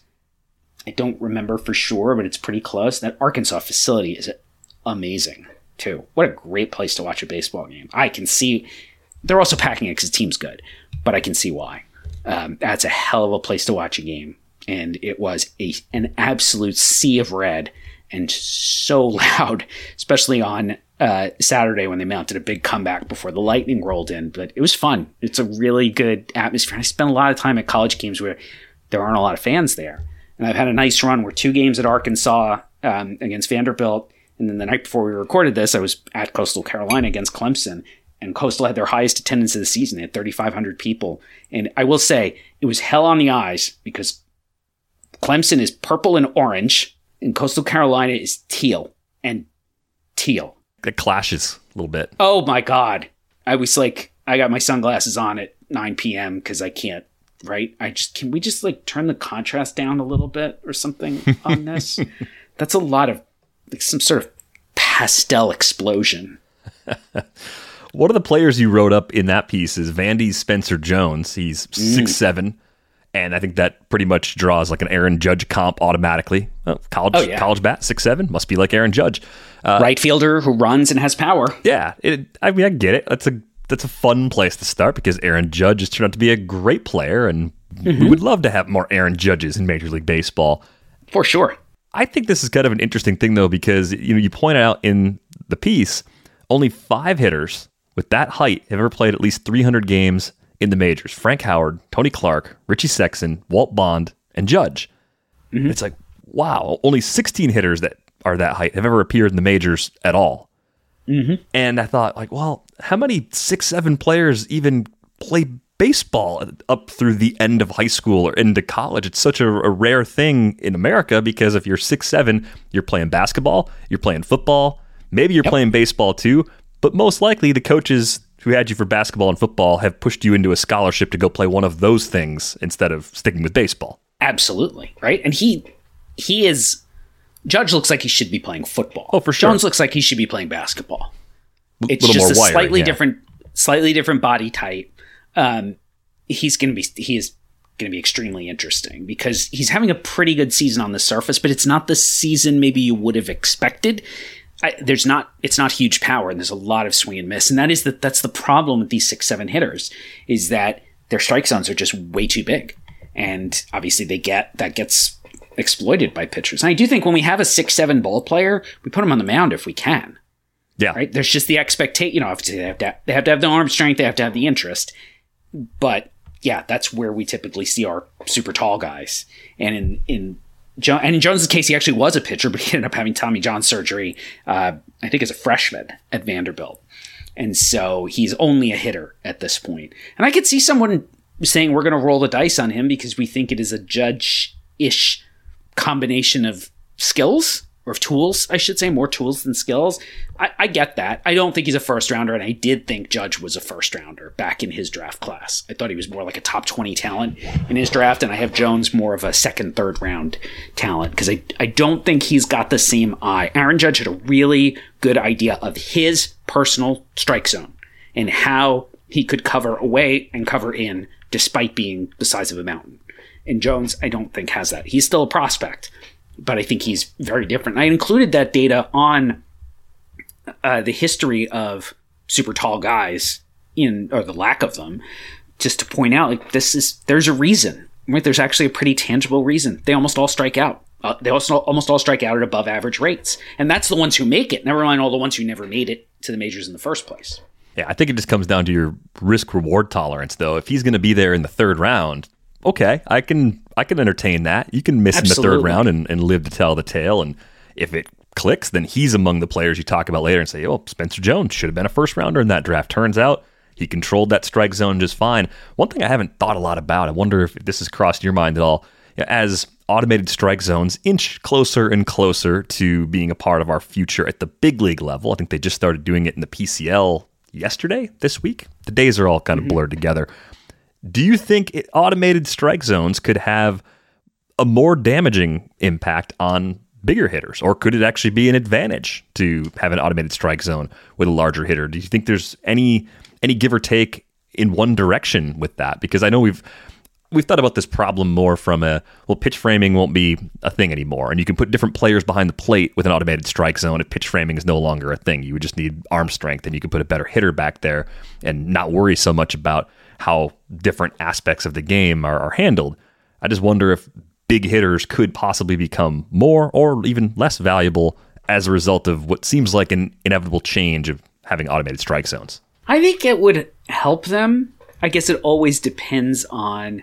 Speaker 3: I don't remember for sure, but it's pretty close. That Arkansas facility is amazing, too. What a great place to watch a baseball game. I can see... They're also packing it because the team's good, but I can see why. Um, that's a hell of a place to watch a game. And it was a an absolute sea of red and so loud, especially on uh, Saturday when they mounted a big comeback before the Lightning rolled in. But it was fun. It's a really good atmosphere. I spent a lot of time at college games where there aren't a lot of fans there. And I've had a nice run where two games at Arkansas um, against Vanderbilt. And then the night before we recorded this, I was at Coastal Carolina against Clemson. And Coastal had their highest attendance of the season. They had thirty-five hundred people. And I will say, it was hell on the eyes because Clemson is purple and orange, and Coastal Carolina is teal and teal.
Speaker 2: It clashes a little bit.
Speaker 3: Oh, my God. I was like, I got my sunglasses on at nine p.m. because I can't. Right? I just, can we just like turn the contrast down a little bit or something on this? That's a lot of like some sort of pastel explosion.
Speaker 2: One of the players you wrote up in that piece is Vandy Spencer Jones. He's
Speaker 3: Mm.
Speaker 2: six seven, and I think that pretty much draws like an Aaron Judge comp automatically. Oh, college,
Speaker 3: Oh, yeah.
Speaker 2: college bat, six seven, must be like Aaron Judge. Uh,
Speaker 3: Right fielder who runs and has power.
Speaker 2: Yeah, it, I mean, I get it. That's a that's a fun place to start because Aaron Judge has turned out to be a great player, and
Speaker 3: Mm-hmm.
Speaker 2: we would love to have more Aaron Judges in Major League Baseball.
Speaker 3: For sure.
Speaker 2: I think this is kind of an interesting thing, though, because you know you point out in the piece only five hitters with that height have ever played at least three hundred games in the majors. Frank Howard, Tony Clark, Richie Sexson, Walt Bond, and Judge. Mm-hmm. It's like, wow, only sixteen hitters that are that height have ever appeared in the majors at all.
Speaker 3: Mm-hmm.
Speaker 2: And I thought, like, well, how many six seven players even play baseball up through the end of high school or into college? It's such a, a rare thing in America because if you're six seven, you're playing basketball, you're playing football, maybe you're
Speaker 3: Yep.
Speaker 2: playing baseball too, but most likely the coaches who had you for basketball and football have pushed you into a scholarship to go play one of those things instead of sticking with baseball.
Speaker 3: Absolutely. Right. And he, he is, Judge looks like he should be playing football.
Speaker 2: Oh, for sure.
Speaker 3: Jones looks like he should be playing basketball. It's
Speaker 2: little
Speaker 3: just
Speaker 2: more
Speaker 3: a
Speaker 2: wiry,
Speaker 3: slightly
Speaker 2: yeah.
Speaker 3: different, slightly different body type. Um, he's going to be, he is going to be extremely interesting because he's having a pretty good season on the surface, but it's not the season maybe you would have expected. I, there's not, it's not huge power, and there's a lot of swing and miss. And that is that that's the problem with these six, seven hitters, is that their strike zones are just way too big. And obviously they get, that gets exploited by pitchers. And I do think when we have a six, seven ball player, we put him on the mound if we can.
Speaker 2: Yeah.
Speaker 3: Right. There's just the expectation, you know, obviously they have to, they have to have the arm strength. They have to have the interest, but yeah, that's where we typically see our super tall guys. And in, in, Jo- and in Jones's case, he actually was a pitcher, but he ended up having Tommy John surgery, uh, I think as a freshman at Vanderbilt. And so he's only a hitter at this point. And I could see someone saying we're going to roll the dice on him because we think it is a Judge-ish combination of skills, or of tools, I should say, more tools than skills. I, I get that. I don't think he's a first rounder, and I did think Judge was a first rounder back in his draft class. I thought he was more like a top twenty talent in his draft, and I have Jones more of a second, third round talent because I, I don't think he's got the same eye. Aaron Judge had a really good idea of his personal strike zone and how he could cover away and cover in despite being the size of a mountain. And Jones, I don't think, has that. He's still a prospect, but I think he's very different. I included that data on uh, the history of super tall guys in, or the lack of them, just to point out, like, this is, there's a reason, right? There's actually a pretty tangible reason. They almost all strike out. Uh, they also almost all strike out at above average rates. And that's the ones who make it. Never mind all the ones who never made it to the majors in the first place.
Speaker 2: Yeah, I think it just comes down to your risk reward tolerance, though. If he's going to be there in the third round, okay, I can I can entertain that. You can miss
Speaker 3: Absolutely.
Speaker 2: in the third round and, and live to tell the tale. And if it clicks, then he's among the players you talk about later and say, oh, Spencer Jones should have been a first rounder in that draft. Turns out he controlled that strike zone just fine. One thing I haven't thought a lot about, I wonder if this has crossed your mind at all, as automated strike zones inch closer and closer to being a part of our future at the big league level. I think they just started doing it in the P C L yesterday, this week. The days are all kind of blurred together. Do you think it, automated strike zones could have a more damaging impact on bigger hitters, or could it actually be an advantage to have an automated strike zone with a larger hitter? Do you think there's any any give or take in one direction with that? Because I know we've we've thought about this problem more from a, well, pitch framing won't be a thing anymore, and you can put different players behind the plate with an automated strike zone if pitch framing is no longer a thing. You would just need arm strength, and you could put a better hitter back there and not worry so much about how different aspects of the game are, are handled. I just wonder if big hitters could possibly become more or even less valuable as a result of what seems like an inevitable change of having automated strike zones.
Speaker 3: I think it would help them. I guess it always depends on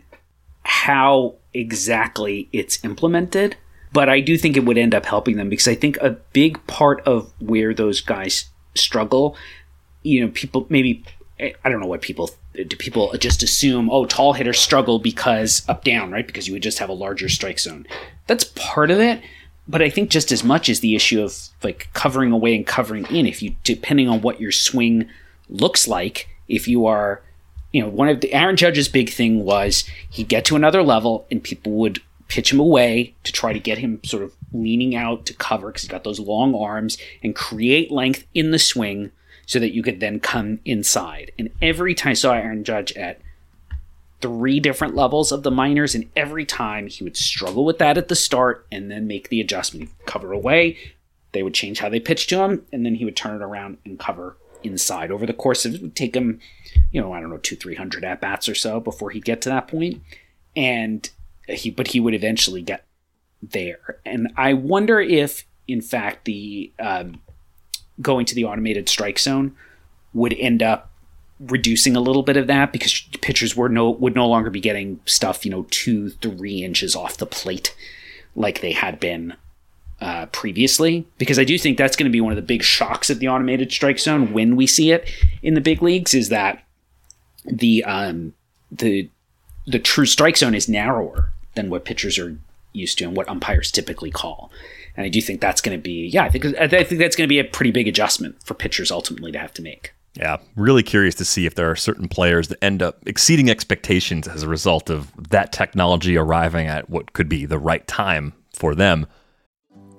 Speaker 3: how exactly it's implemented, but I do think it would end up helping them because I think a big part of where those guys struggle, you know, people maybe, I don't know what people, do people just assume, oh, tall hitters struggle because up down, right? Because you would just have a larger strike zone. That's part of it, but I think just as much as the issue of like covering away and covering in, if you, depending on what your swing looks like, if you are, you know, one of the Aaron Judge's big thing was he'd get to another level and people would pitch him away to try to get him sort of leaning out to cover because he's got those long arms and create length in the swing so that you could then come inside. And every time I saw Aaron Judge at three different levels of the minors, and every time he would struggle with that at the start and then make the adjustment. He'd cover away, they would change how they pitched to him, and then he would turn it around and cover inside. Over the course of it, it would take him, you know, I don't know, two, three hundred at bats or so before he'd get to that point. And he, but he would eventually get there. And I wonder if, in fact, the um, going to the automated strike zone would end up reducing a little bit of that because pitchers were no would no longer be getting stuff, you know, two, three inches off the plate like they had been Uh, previously, because I do think that's going to be one of the big shocks at the automated strike zone when we see it in the big leagues, is that the um, the the true strike zone is narrower than what pitchers are used to and what umpires typically call. And I do think that's going to be, yeah, I think I think that's going to be a pretty big adjustment for pitchers ultimately to have to make.
Speaker 2: Yeah, really curious to see if there are certain players that end up exceeding expectations as a result of that technology arriving at what could be the right time for them.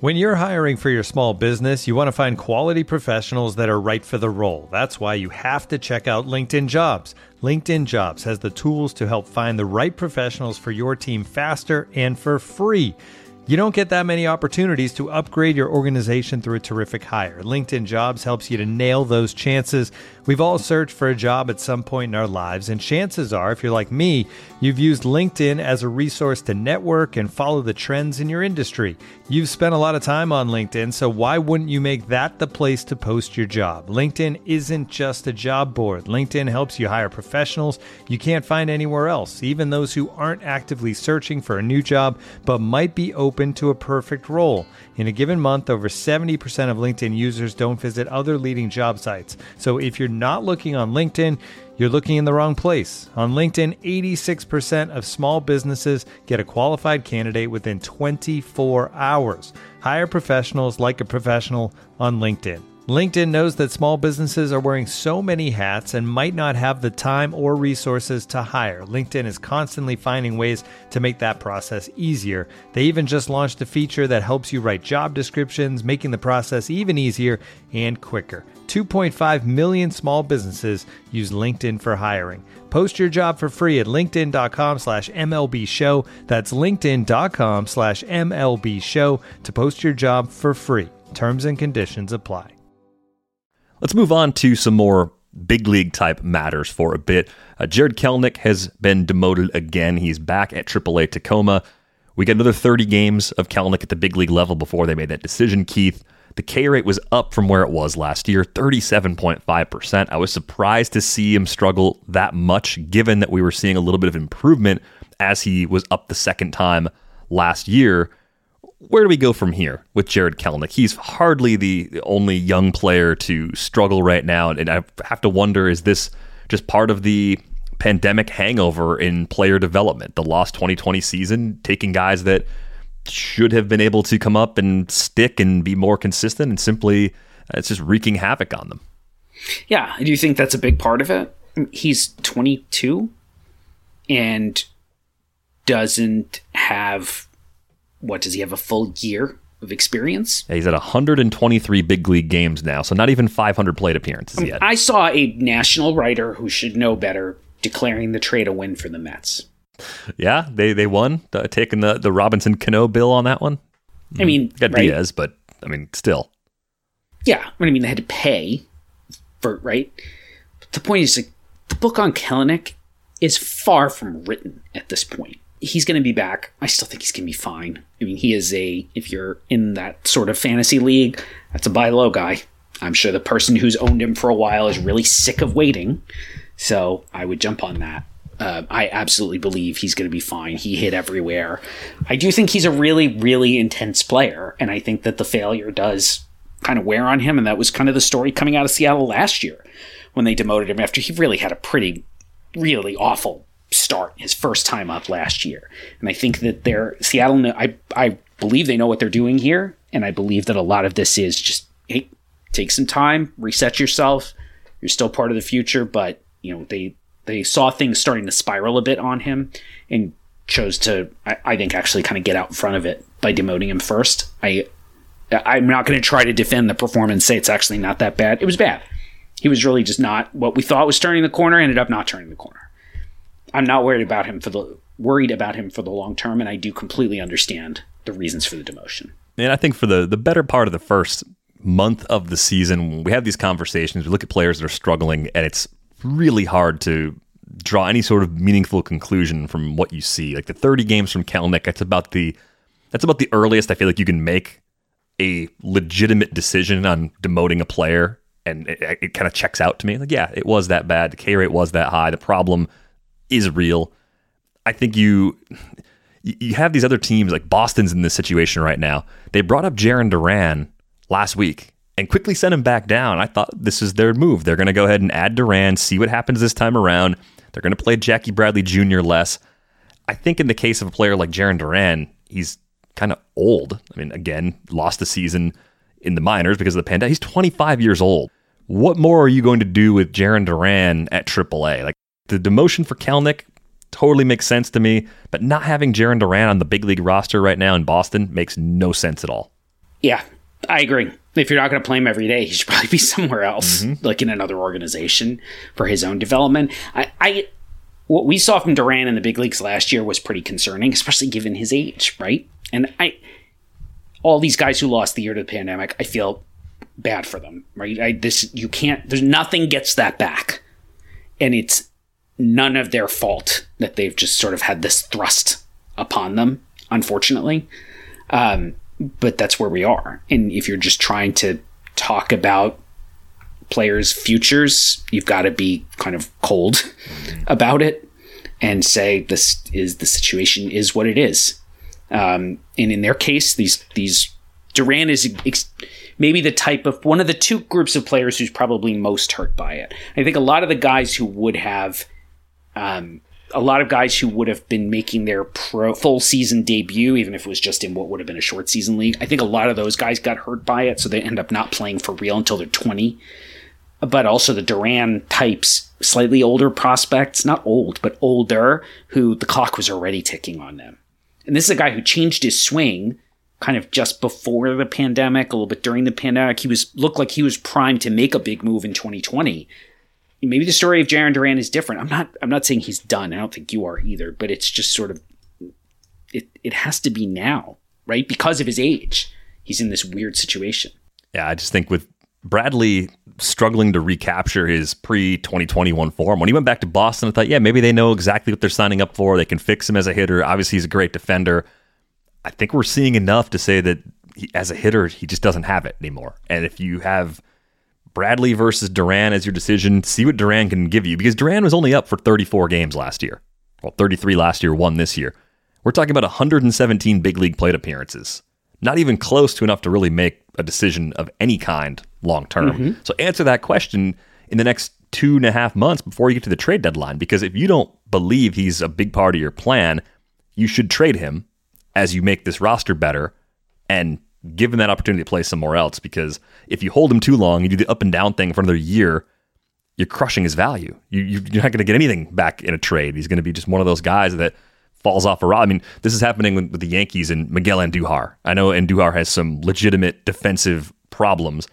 Speaker 4: When you're hiring for your small business, you want to find quality professionals that are right for the role. That's why you have to check out LinkedIn Jobs. LinkedIn Jobs has the tools to help find the right professionals for your team faster and for free. You don't get that many opportunities to upgrade your organization through a terrific hire. LinkedIn Jobs helps you to nail those chances. We've all searched for a job at some point in our lives, and chances are, if you're like me, you've used LinkedIn as a resource to network and follow the trends in your industry. You've spent a lot of time on LinkedIn, so why wouldn't you make that the place to post your job? LinkedIn isn't just a job board. LinkedIn helps you hire professionals you can't find anywhere else, even those who aren't actively searching for a new job but might be open to a perfect role. In a given month, over seventy percent of LinkedIn users don't visit other leading job sites. So if you're not looking on LinkedIn, you're looking in the wrong place. On LinkedIn, eighty-six percent of small businesses get a qualified candidate within twenty-four hours. Hire professionals like a professional on LinkedIn. LinkedIn knows that small businesses are wearing so many hats and might not have the time or resources to hire. LinkedIn is constantly finding ways to make that process easier. They even just launched a feature that helps you write job descriptions, making the process even easier and quicker. two point five million small businesses use LinkedIn for hiring. Post your job for free at linkedin.com slash MLB show. That's linkedin.com slash MLB show to post your job for free. Terms and conditions apply.
Speaker 2: Let's move on to some more big league type matters for a bit. Uh, Jarred Kelenic has been demoted again. He's back at triple A Tacoma. We got another thirty games of Kelenic at the big league level before they made that decision, Keith. The K rate was up from where it was last year, thirty-seven point five percent. I was surprised to see him struggle that much, given that we were seeing a little bit of improvement as he was up the second time last year. Where do we go from here with Jarred Kelenic? He's hardly the, the only young player to struggle right now, and I have to wonder, is this just part of the pandemic hangover in player development? The lost twenty twenty season, taking guys that should have been able to come up and stick and be more consistent, and simply uh, it's just wreaking havoc on them.
Speaker 3: Yeah, I do think that's a big part of it. He's twenty-two and doesn't have... What, does he have a full year of experience?
Speaker 2: Yeah, he's at one hundred twenty-three big league games now, so not even five hundred plate appearances
Speaker 3: I mean,
Speaker 2: yet.
Speaker 3: I saw a national writer who should know better declaring the trade a win for the Mets.
Speaker 2: Yeah, they they won, uh, taking the, the Robinson Cano bill on that one.
Speaker 3: I mean,
Speaker 2: got
Speaker 3: right?
Speaker 2: Diaz, but I mean, still.
Speaker 3: Yeah, I mean, they had to pay for right. But the point is, like, the book on Kelenic is far from written at this point. He's going to be back. I still think he's going to be fine. I mean, he is a, if you're in that sort of fantasy league, that's a buy low guy. I'm sure the person who's owned him for a while is really sick of waiting. So I would jump on that. Uh, I absolutely believe he's going to be fine. He hit everywhere. I do think he's a really, really intense player. And I think that the failure does kind of wear on him. And that was kind of the story coming out of Seattle last year when they demoted him after he really had a pretty, really awful start his first time up last year. And I think that they're Seattle, I, I believe they know what they're doing here. And I believe that a lot of this is just, hey, take some time, reset yourself. You're still part of the future, but you know, they, they saw things starting to spiral a bit on him and chose to, I, I think, actually kind of get out in front of it by demoting him first. I, I'm not going to try to defend the performance, say it's actually not that bad. It was bad. He was really just not what we thought was turning the corner, ended up not turning the corner. I'm not worried about him for the worried about him for the long term, and I do completely understand the reasons for the demotion.
Speaker 2: And I think for the, the better part of the first month of the season, when we have these conversations, we look at players that are struggling, and it's really hard to draw any sort of meaningful conclusion from what you see. Like the thirty games from Kelenic, that's about the that's about the earliest I feel like you can make a legitimate decision on demoting a player, and it, it kind of checks out to me. Like, yeah, it was that bad. The K rate was that high. The problem is real. I think you you have these other teams, like Boston's in this situation right now. They brought up Jarren Duran last week and quickly sent him back down. I thought this is their move. They're going to go ahead and add Duran, see what happens this time around. They're going to play Jackie Bradley Junior less. I think in the case of a player like Jarren Duran, he's kind of old. I mean, again, lost a season in the minors because of the pandemic. He's twenty-five years old. What more are you going to do with Jarren Duran at triple A? Like, the demotion for Kelenic totally makes sense to me, but not having Jarren Duran on the big league roster right now in Boston makes no sense at all.
Speaker 3: Yeah, I agree. If you're not going to play him every day, he should probably be somewhere else, mm-hmm. like in another organization for his own development. I, I, what we saw from Durant in the big leagues last year was pretty concerning, especially given his age, right? And I, all these guys who lost the year to the pandemic, I feel bad for them, right? I, this you can't. There's nothing gets that back, and it's none of their fault that they've just sort of had this thrust upon them, unfortunately. Um, but that's where we are. And if you're just trying to talk about players' futures, you've got to be kind of cold about it and say this is the situation is what it is. Um, and in their case, these these Durant is ex- maybe the type of one of the two groups of players who's probably most hurt by it. I think a lot of the guys who would have um, a lot of guys who would have been making their pro full season debut, even if it was just in what would have been a short season league. I think a lot of those guys got hurt by it, so they end up not playing for real until they're twenty. But also the Durant types, slightly older prospects, not old, but older, who the clock was already ticking on them. And this is a guy who changed his swing kind of just before the pandemic, a little bit during the pandemic. He was looked like he was primed to make a big move in twenty twenty. Maybe the story of Jarren Durant is different. I'm not I'm not saying he's done. I don't think you are either, but it's just sort of it it has to be now, right? Because of his age. He's in this weird situation.
Speaker 2: Yeah, I just think with Bradley struggling to recapture his pre-twenty twenty-one form, when he went back to Boston, I thought, yeah, maybe they know exactly what they're signing up for. They can fix him as a hitter. Obviously, he's a great defender. I think we're seeing enough to say that he, as a hitter, he just doesn't have it anymore. And if you have Bradley versus Durant as your decision, see what Durant can give you. Because Durant was only up for thirty-four games last year. Well, thirty-three last year, one this year. We're talking about one hundred seventeen big league plate appearances. Not even close to enough to really make a decision of any kind long term. Mm-hmm. So answer that question in the next two and a half months before you get to the trade deadline. Because if you don't believe he's a big part of your plan, you should trade him as you make this roster better and give him that opportunity to play somewhere else. Because if you hold him too long, you do the up and down thing for another year, you're crushing his value. You, you're not going to get anything back in a trade. He's going to be just one of those guys that falls off a rock. I mean, this is happening with, with the Yankees and Miguel Andujar. I know Andujar has some legitimate defensive problems.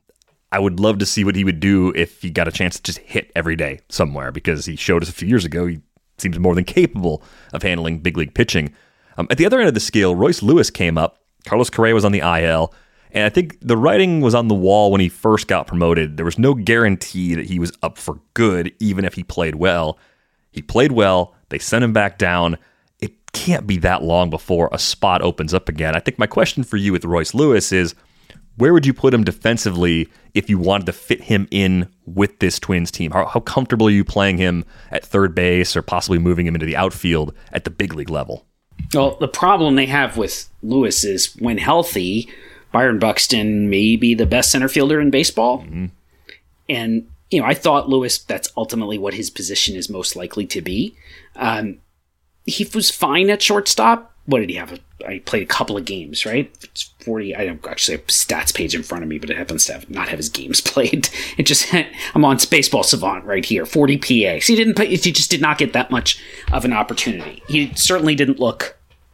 Speaker 2: I would love to see what he would do if he got a chance to just hit every day somewhere, because he showed us a few years ago he seems more than capable of handling big league pitching. Um, at the other end of the scale, Royce Lewis came up. Carlos Correa was on the I L. And I think the writing was on the wall when he first got promoted. There was no guarantee that he was up for good, even if he played well. He played well. They sent him back down. It can't be that long before a spot opens up again. I think my question for you with Royce Lewis is, where would you put him defensively if you wanted to fit him in with this Twins team? How, how comfortable are you playing him at third base or possibly moving him into the outfield at the big league level?
Speaker 3: Well, the problem they have with Lewis is when healthy, Byron Buxton may be the best center fielder in baseball. Mm-hmm. And, you know, I thought Lewis, that's ultimately what his position is most likely to be. Um, he was fine at shortstop. What did he have? I played a couple of games, right? It's forty. I don't actually have a stats page in front of me, but it happens to have, not have his games played. It just, I'm on Baseball Savant right here, forty P A. So he didn't play, he just did not get that much of an opportunity. He certainly didn't look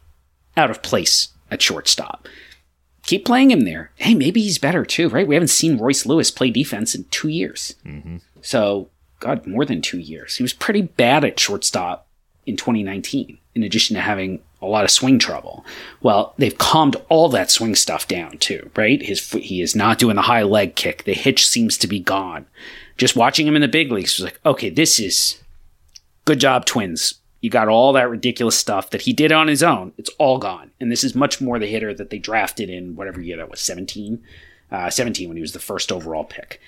Speaker 3: out of place at shortstop. Keep playing him there. Hey, maybe he's better too, right? We haven't seen Royce Lewis play defense in two years. Mm-hmm. So, God, more than two years. He was pretty bad at shortstop in twenty nineteen, in addition to having a lot of swing trouble. Well, they've calmed all that swing stuff down too, right? His he is not doing the high leg kick. The hitch seems to be gone. Just watching him in the big leagues was like, okay, this is good job, Twins. You got all that ridiculous stuff that he did on his own. It's all gone. And this is much more the hitter that they drafted in whatever year that was, seventeen? Uh, seventeen, when he was the first overall pick.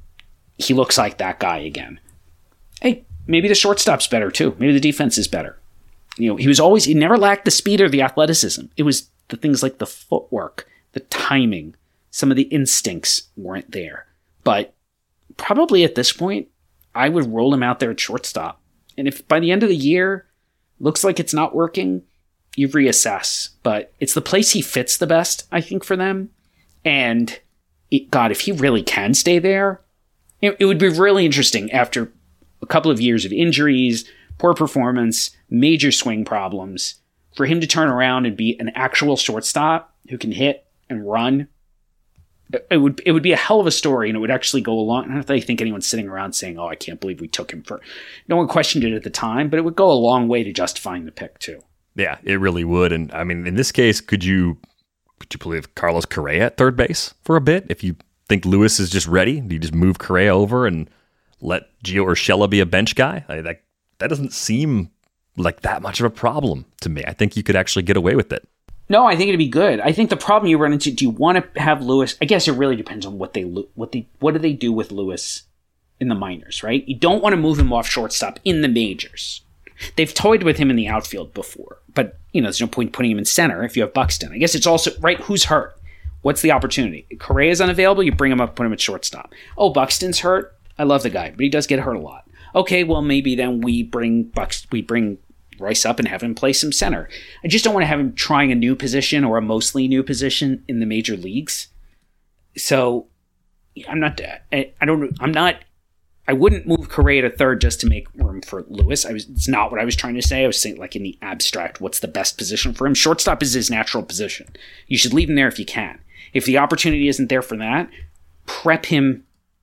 Speaker 3: He looks like that guy again. Hey, maybe the shortstop's better too. Maybe the defense is better. You know, he was always, he never lacked the speed or the athleticism. It was the things like the footwork, the timing, some of the instincts weren't there. But probably at this point, I would roll him out there at shortstop. And if by the end of the year, looks like it's not working, you reassess. But it's the place he fits the best, I think, for them. And it, God, if he really can stay there, it, it would be really interesting after a couple of years of injuries, poor performance, major swing problems, for him to turn around and be an actual shortstop who can hit and run it would it would be a hell of a story, and it would actually go along. I don't really think anyone's sitting around saying, "Oh, I can't believe we took him for." No one questioned it at the time, but it would go a long way to justifying the pick too.
Speaker 2: Yeah, it really would. And I mean, in this case, could you could you believe Carlos Correa at third base for a bit? If you think Lewis is just ready, do you just move Correa over and let Gio Urshela be a bench guy? I, that that doesn't seem like that much of a problem to me. I think you could actually get away with it.
Speaker 3: No, I think it'd be good. I think the problem you run into, do you want to have Lewis? I guess it really depends on what they what they what do they do with Lewis in the minors, right? You don't want to move him off shortstop in the majors. They've toyed with him in the outfield before, but you know, there's no point putting him in center if you have Buxton. I guess it's also right. Who's hurt? What's the opportunity? Correa's unavailable. You bring him up, put him at shortstop. Oh, Buxton's hurt. I love the guy, but he does get hurt a lot. Okay, well maybe then we bring Bux, we bring Royce up and have him play some center. I just don't want to have him trying a new position or a mostly new position in the major leagues. So I'm not. I, I don't. I'm not. I wouldn't move Correa to third just to make room for Lewis. I was. It's not what I was trying to say. I was saying like in the abstract, what's the best position for him? Shortstop is his natural position. You should leave him there if you can. If the opportunity isn't there for that, prep him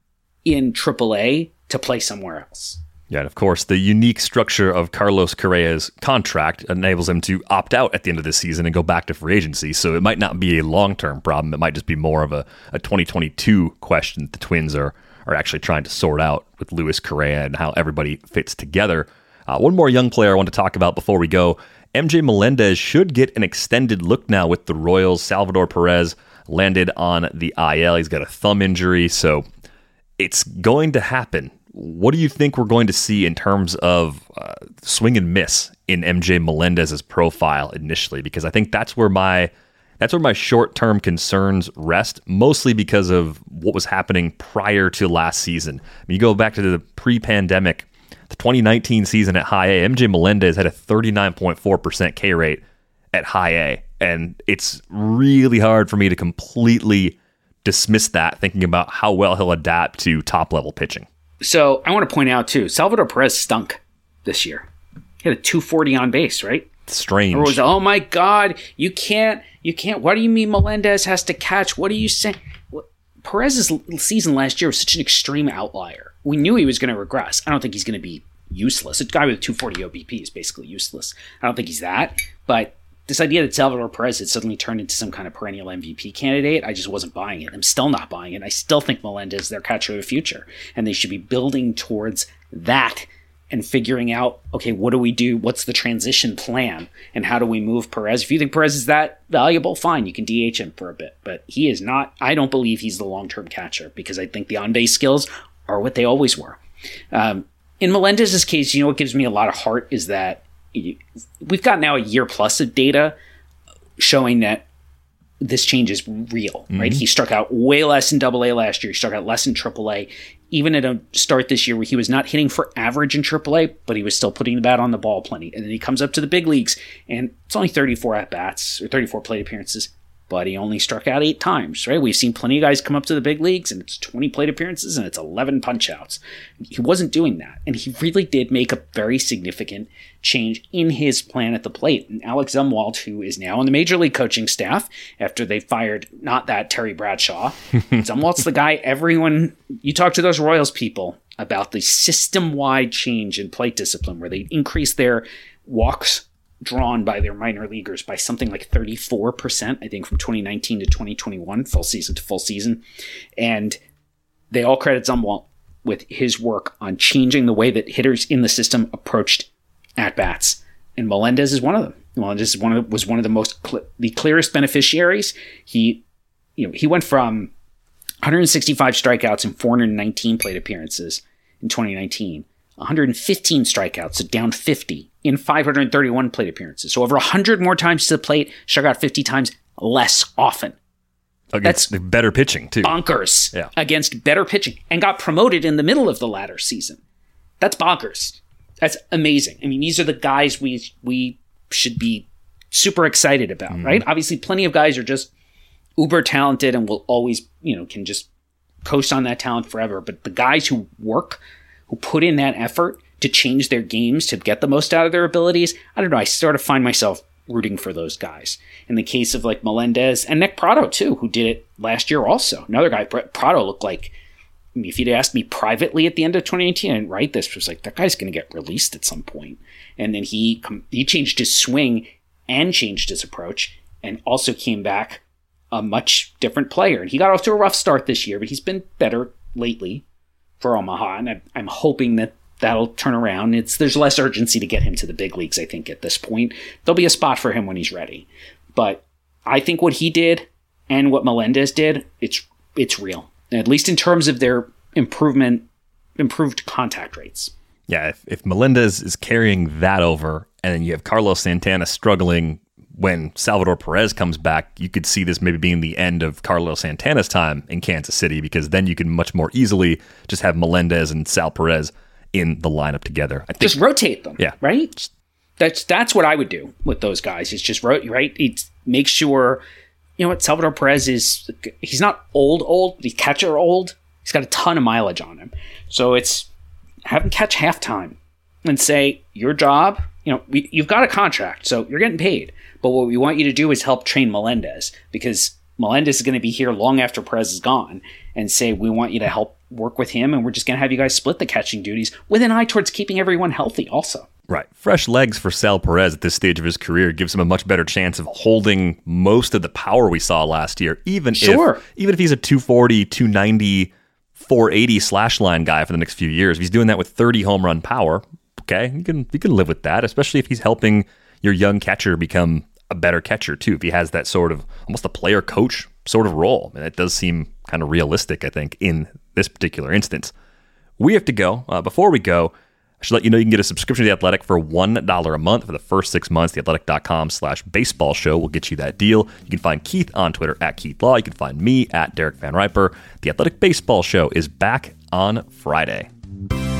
Speaker 3: in triple A to play somewhere else.
Speaker 2: Yeah, and of course, the unique structure of Carlos Correa's contract enables him to opt out at the end of this season and go back to free agency. So it might not be a long-term problem. It might just be more of a, a twenty twenty-two question that the Twins are, are actually trying to sort out with Luis Correa and how everybody fits together. Uh, one more young player I want to talk about before we go. M J Melendez should get an extended look now with the Royals. Salvador Perez landed on the I L. He's got a thumb injury, so it's going to happen. What do you think we're going to see in terms of uh, swing and miss in M J Melendez's profile initially? Because I think that's where my that's where my short-term concerns rest, mostly because of what was happening prior to last season. I mean, you go back to the pre-pandemic, the twenty nineteen season at High A, M J Melendez had a thirty-nine point four percent K rate at High A, and it's really hard for me to completely dismiss that, thinking about how well he'll adapt to top-level pitching.
Speaker 3: So I want to point out, too, Salvador Perez stunk this year. He had a two forty on base, right?
Speaker 2: Strange.
Speaker 3: Or was, oh, my God, you can't, you can't, what do you mean Melendez has to catch? What are you saying? Well, Perez's season last year was such an extreme outlier. We knew he was going to regress. I don't think he's going to be useless. A guy with a two forty O B P is basically useless. I don't think he's that. But this idea that Salvador Perez had suddenly turned into some kind of perennial M V P candidate, I just wasn't buying it. I'm still not buying it. I still think Melendez is their catcher of the future. And they should be building towards that and figuring out, okay, what do we do? What's the transition plan? And how do we move Perez? If you think Perez is that valuable, fine, you can D H him for a bit. But he is not, I don't believe he's the long-term catcher because I think the on-base skills are what they always were. Um, in Melendez's case, you know what gives me a lot of heart is that we've got now a year plus of data showing that this change is real, right? Mm-hmm. He struck out way less in double A last year. He struck out less in triple A. Even at a start this year where he was not hitting for average in triple A, but he was still putting the bat on the ball plenty. And then he comes up to the big leagues and it's only thirty-four at-bats or thirty-four plate appearances, but he only struck out eight times, right? We've seen plenty of guys come up to the big leagues and it's twenty plate appearances and it's eleven punch outs. He wasn't doing that. And he really did make a very significant change in his plan at the plate. And Alex Zumwalt, who is now on the major league coaching staff after they fired not that Terry Bradshaw, Zumwalt's the guy everyone, you talk to those Royals people about the system-wide change in plate discipline where they increased their walks drawn by their minor leaguers by something like thirty-four percent, I think from twenty nineteen to twenty twenty-one, full season to full season. And they all credit Zumwalt with his work on changing the way that hitters in the system approached at-bats. And Melendez is one of them. Melendez is one of, was one of the most, cl- the clearest beneficiaries. He, you know, he went from one hundred sixty-five strikeouts and four hundred nineteen plate appearances in twenty nineteen, one hundred fifteen strikeouts, so down fifty in five hundred thirty-one plate appearances. So over one hundred more times to the plate, struck out fifty times less often.
Speaker 2: Against That's better pitching, too.
Speaker 3: Bonkers.
Speaker 2: Yeah.
Speaker 3: Against better pitching. And got promoted in the middle of the latter season. That's bonkers. That's amazing. I mean, these are the guys we we should be super excited about, mm-hmm. right? Obviously, plenty of guys are just uber talented and will always, you know, can just coast on that talent forever. But the guys who work, who put in that effort to change their games, to get the most out of their abilities, I don't know, I sort of find myself rooting for those guys. In the case of like Melendez and Nick Pratto too, who did it last year also. Another guy, Pratto, looked like, I mean, if you'd asked me privately at the end of twenty eighteen, I didn't write this, was like, that guy's going to get released at some point. And then he he changed his swing and changed his approach and also came back a much different player. And he got off to a rough start this year, but he's been better lately for Omaha. And I'm, I'm hoping that that'll turn around. It's There's less urgency to get him to the big leagues, I think, at this point. There'll be a spot for him when he's ready. But I think what he did and what Melendez did, it's it's real. At least in terms of their improvement, improved contact rates.
Speaker 2: Yeah, if, if Melendez is carrying that over, and then you have Carlos Santana struggling when Salvador Perez comes back, you could see this maybe being the end of Carlos Santana's time in Kansas City, because then you can much more easily just have Melendez and Sal Perez in the lineup together. I think,
Speaker 3: just rotate them,
Speaker 2: yeah,
Speaker 3: right? That's that's what I would do with those guys. Is just rotate, right? It's make sure, you know what, Salvador Perez is, he's not old, old, he's catcher old. He's got a ton of mileage on him. So it's have him catch halftime and say, your job, you know, we, you've got a contract, so you're getting paid. But what we want you to do is help train Melendez, because Melendez is going to be here long after Perez is gone, and say, we want you to help work with him, and we're just going to have you guys split the catching duties with an eye towards keeping everyone healthy also.
Speaker 2: Right. Fresh legs for Sal Perez at this stage of his career gives him a much better chance of holding most of the power we saw last year, even
Speaker 3: sure.
Speaker 2: if even if he's a two forty, two ninety, four eighty slash line guy for the next few years. If he's doing that with thirty home run power, okay, you can you can live with that, especially if he's helping your young catcher become a better catcher too. If he has that sort of almost a player coach sort of role, and it does seem kind of realistic, I think, in this particular instance. We have to go. Uh, before we go, I should let you know you can get a subscription to The Athletic for one dollar a month for the first six months. theathletic.com slash baseball show will get you that deal. You can find Keith on Twitter at Keith Law. You can find me at Derek Van Riper. The Athletic Baseball Show is back on Friday.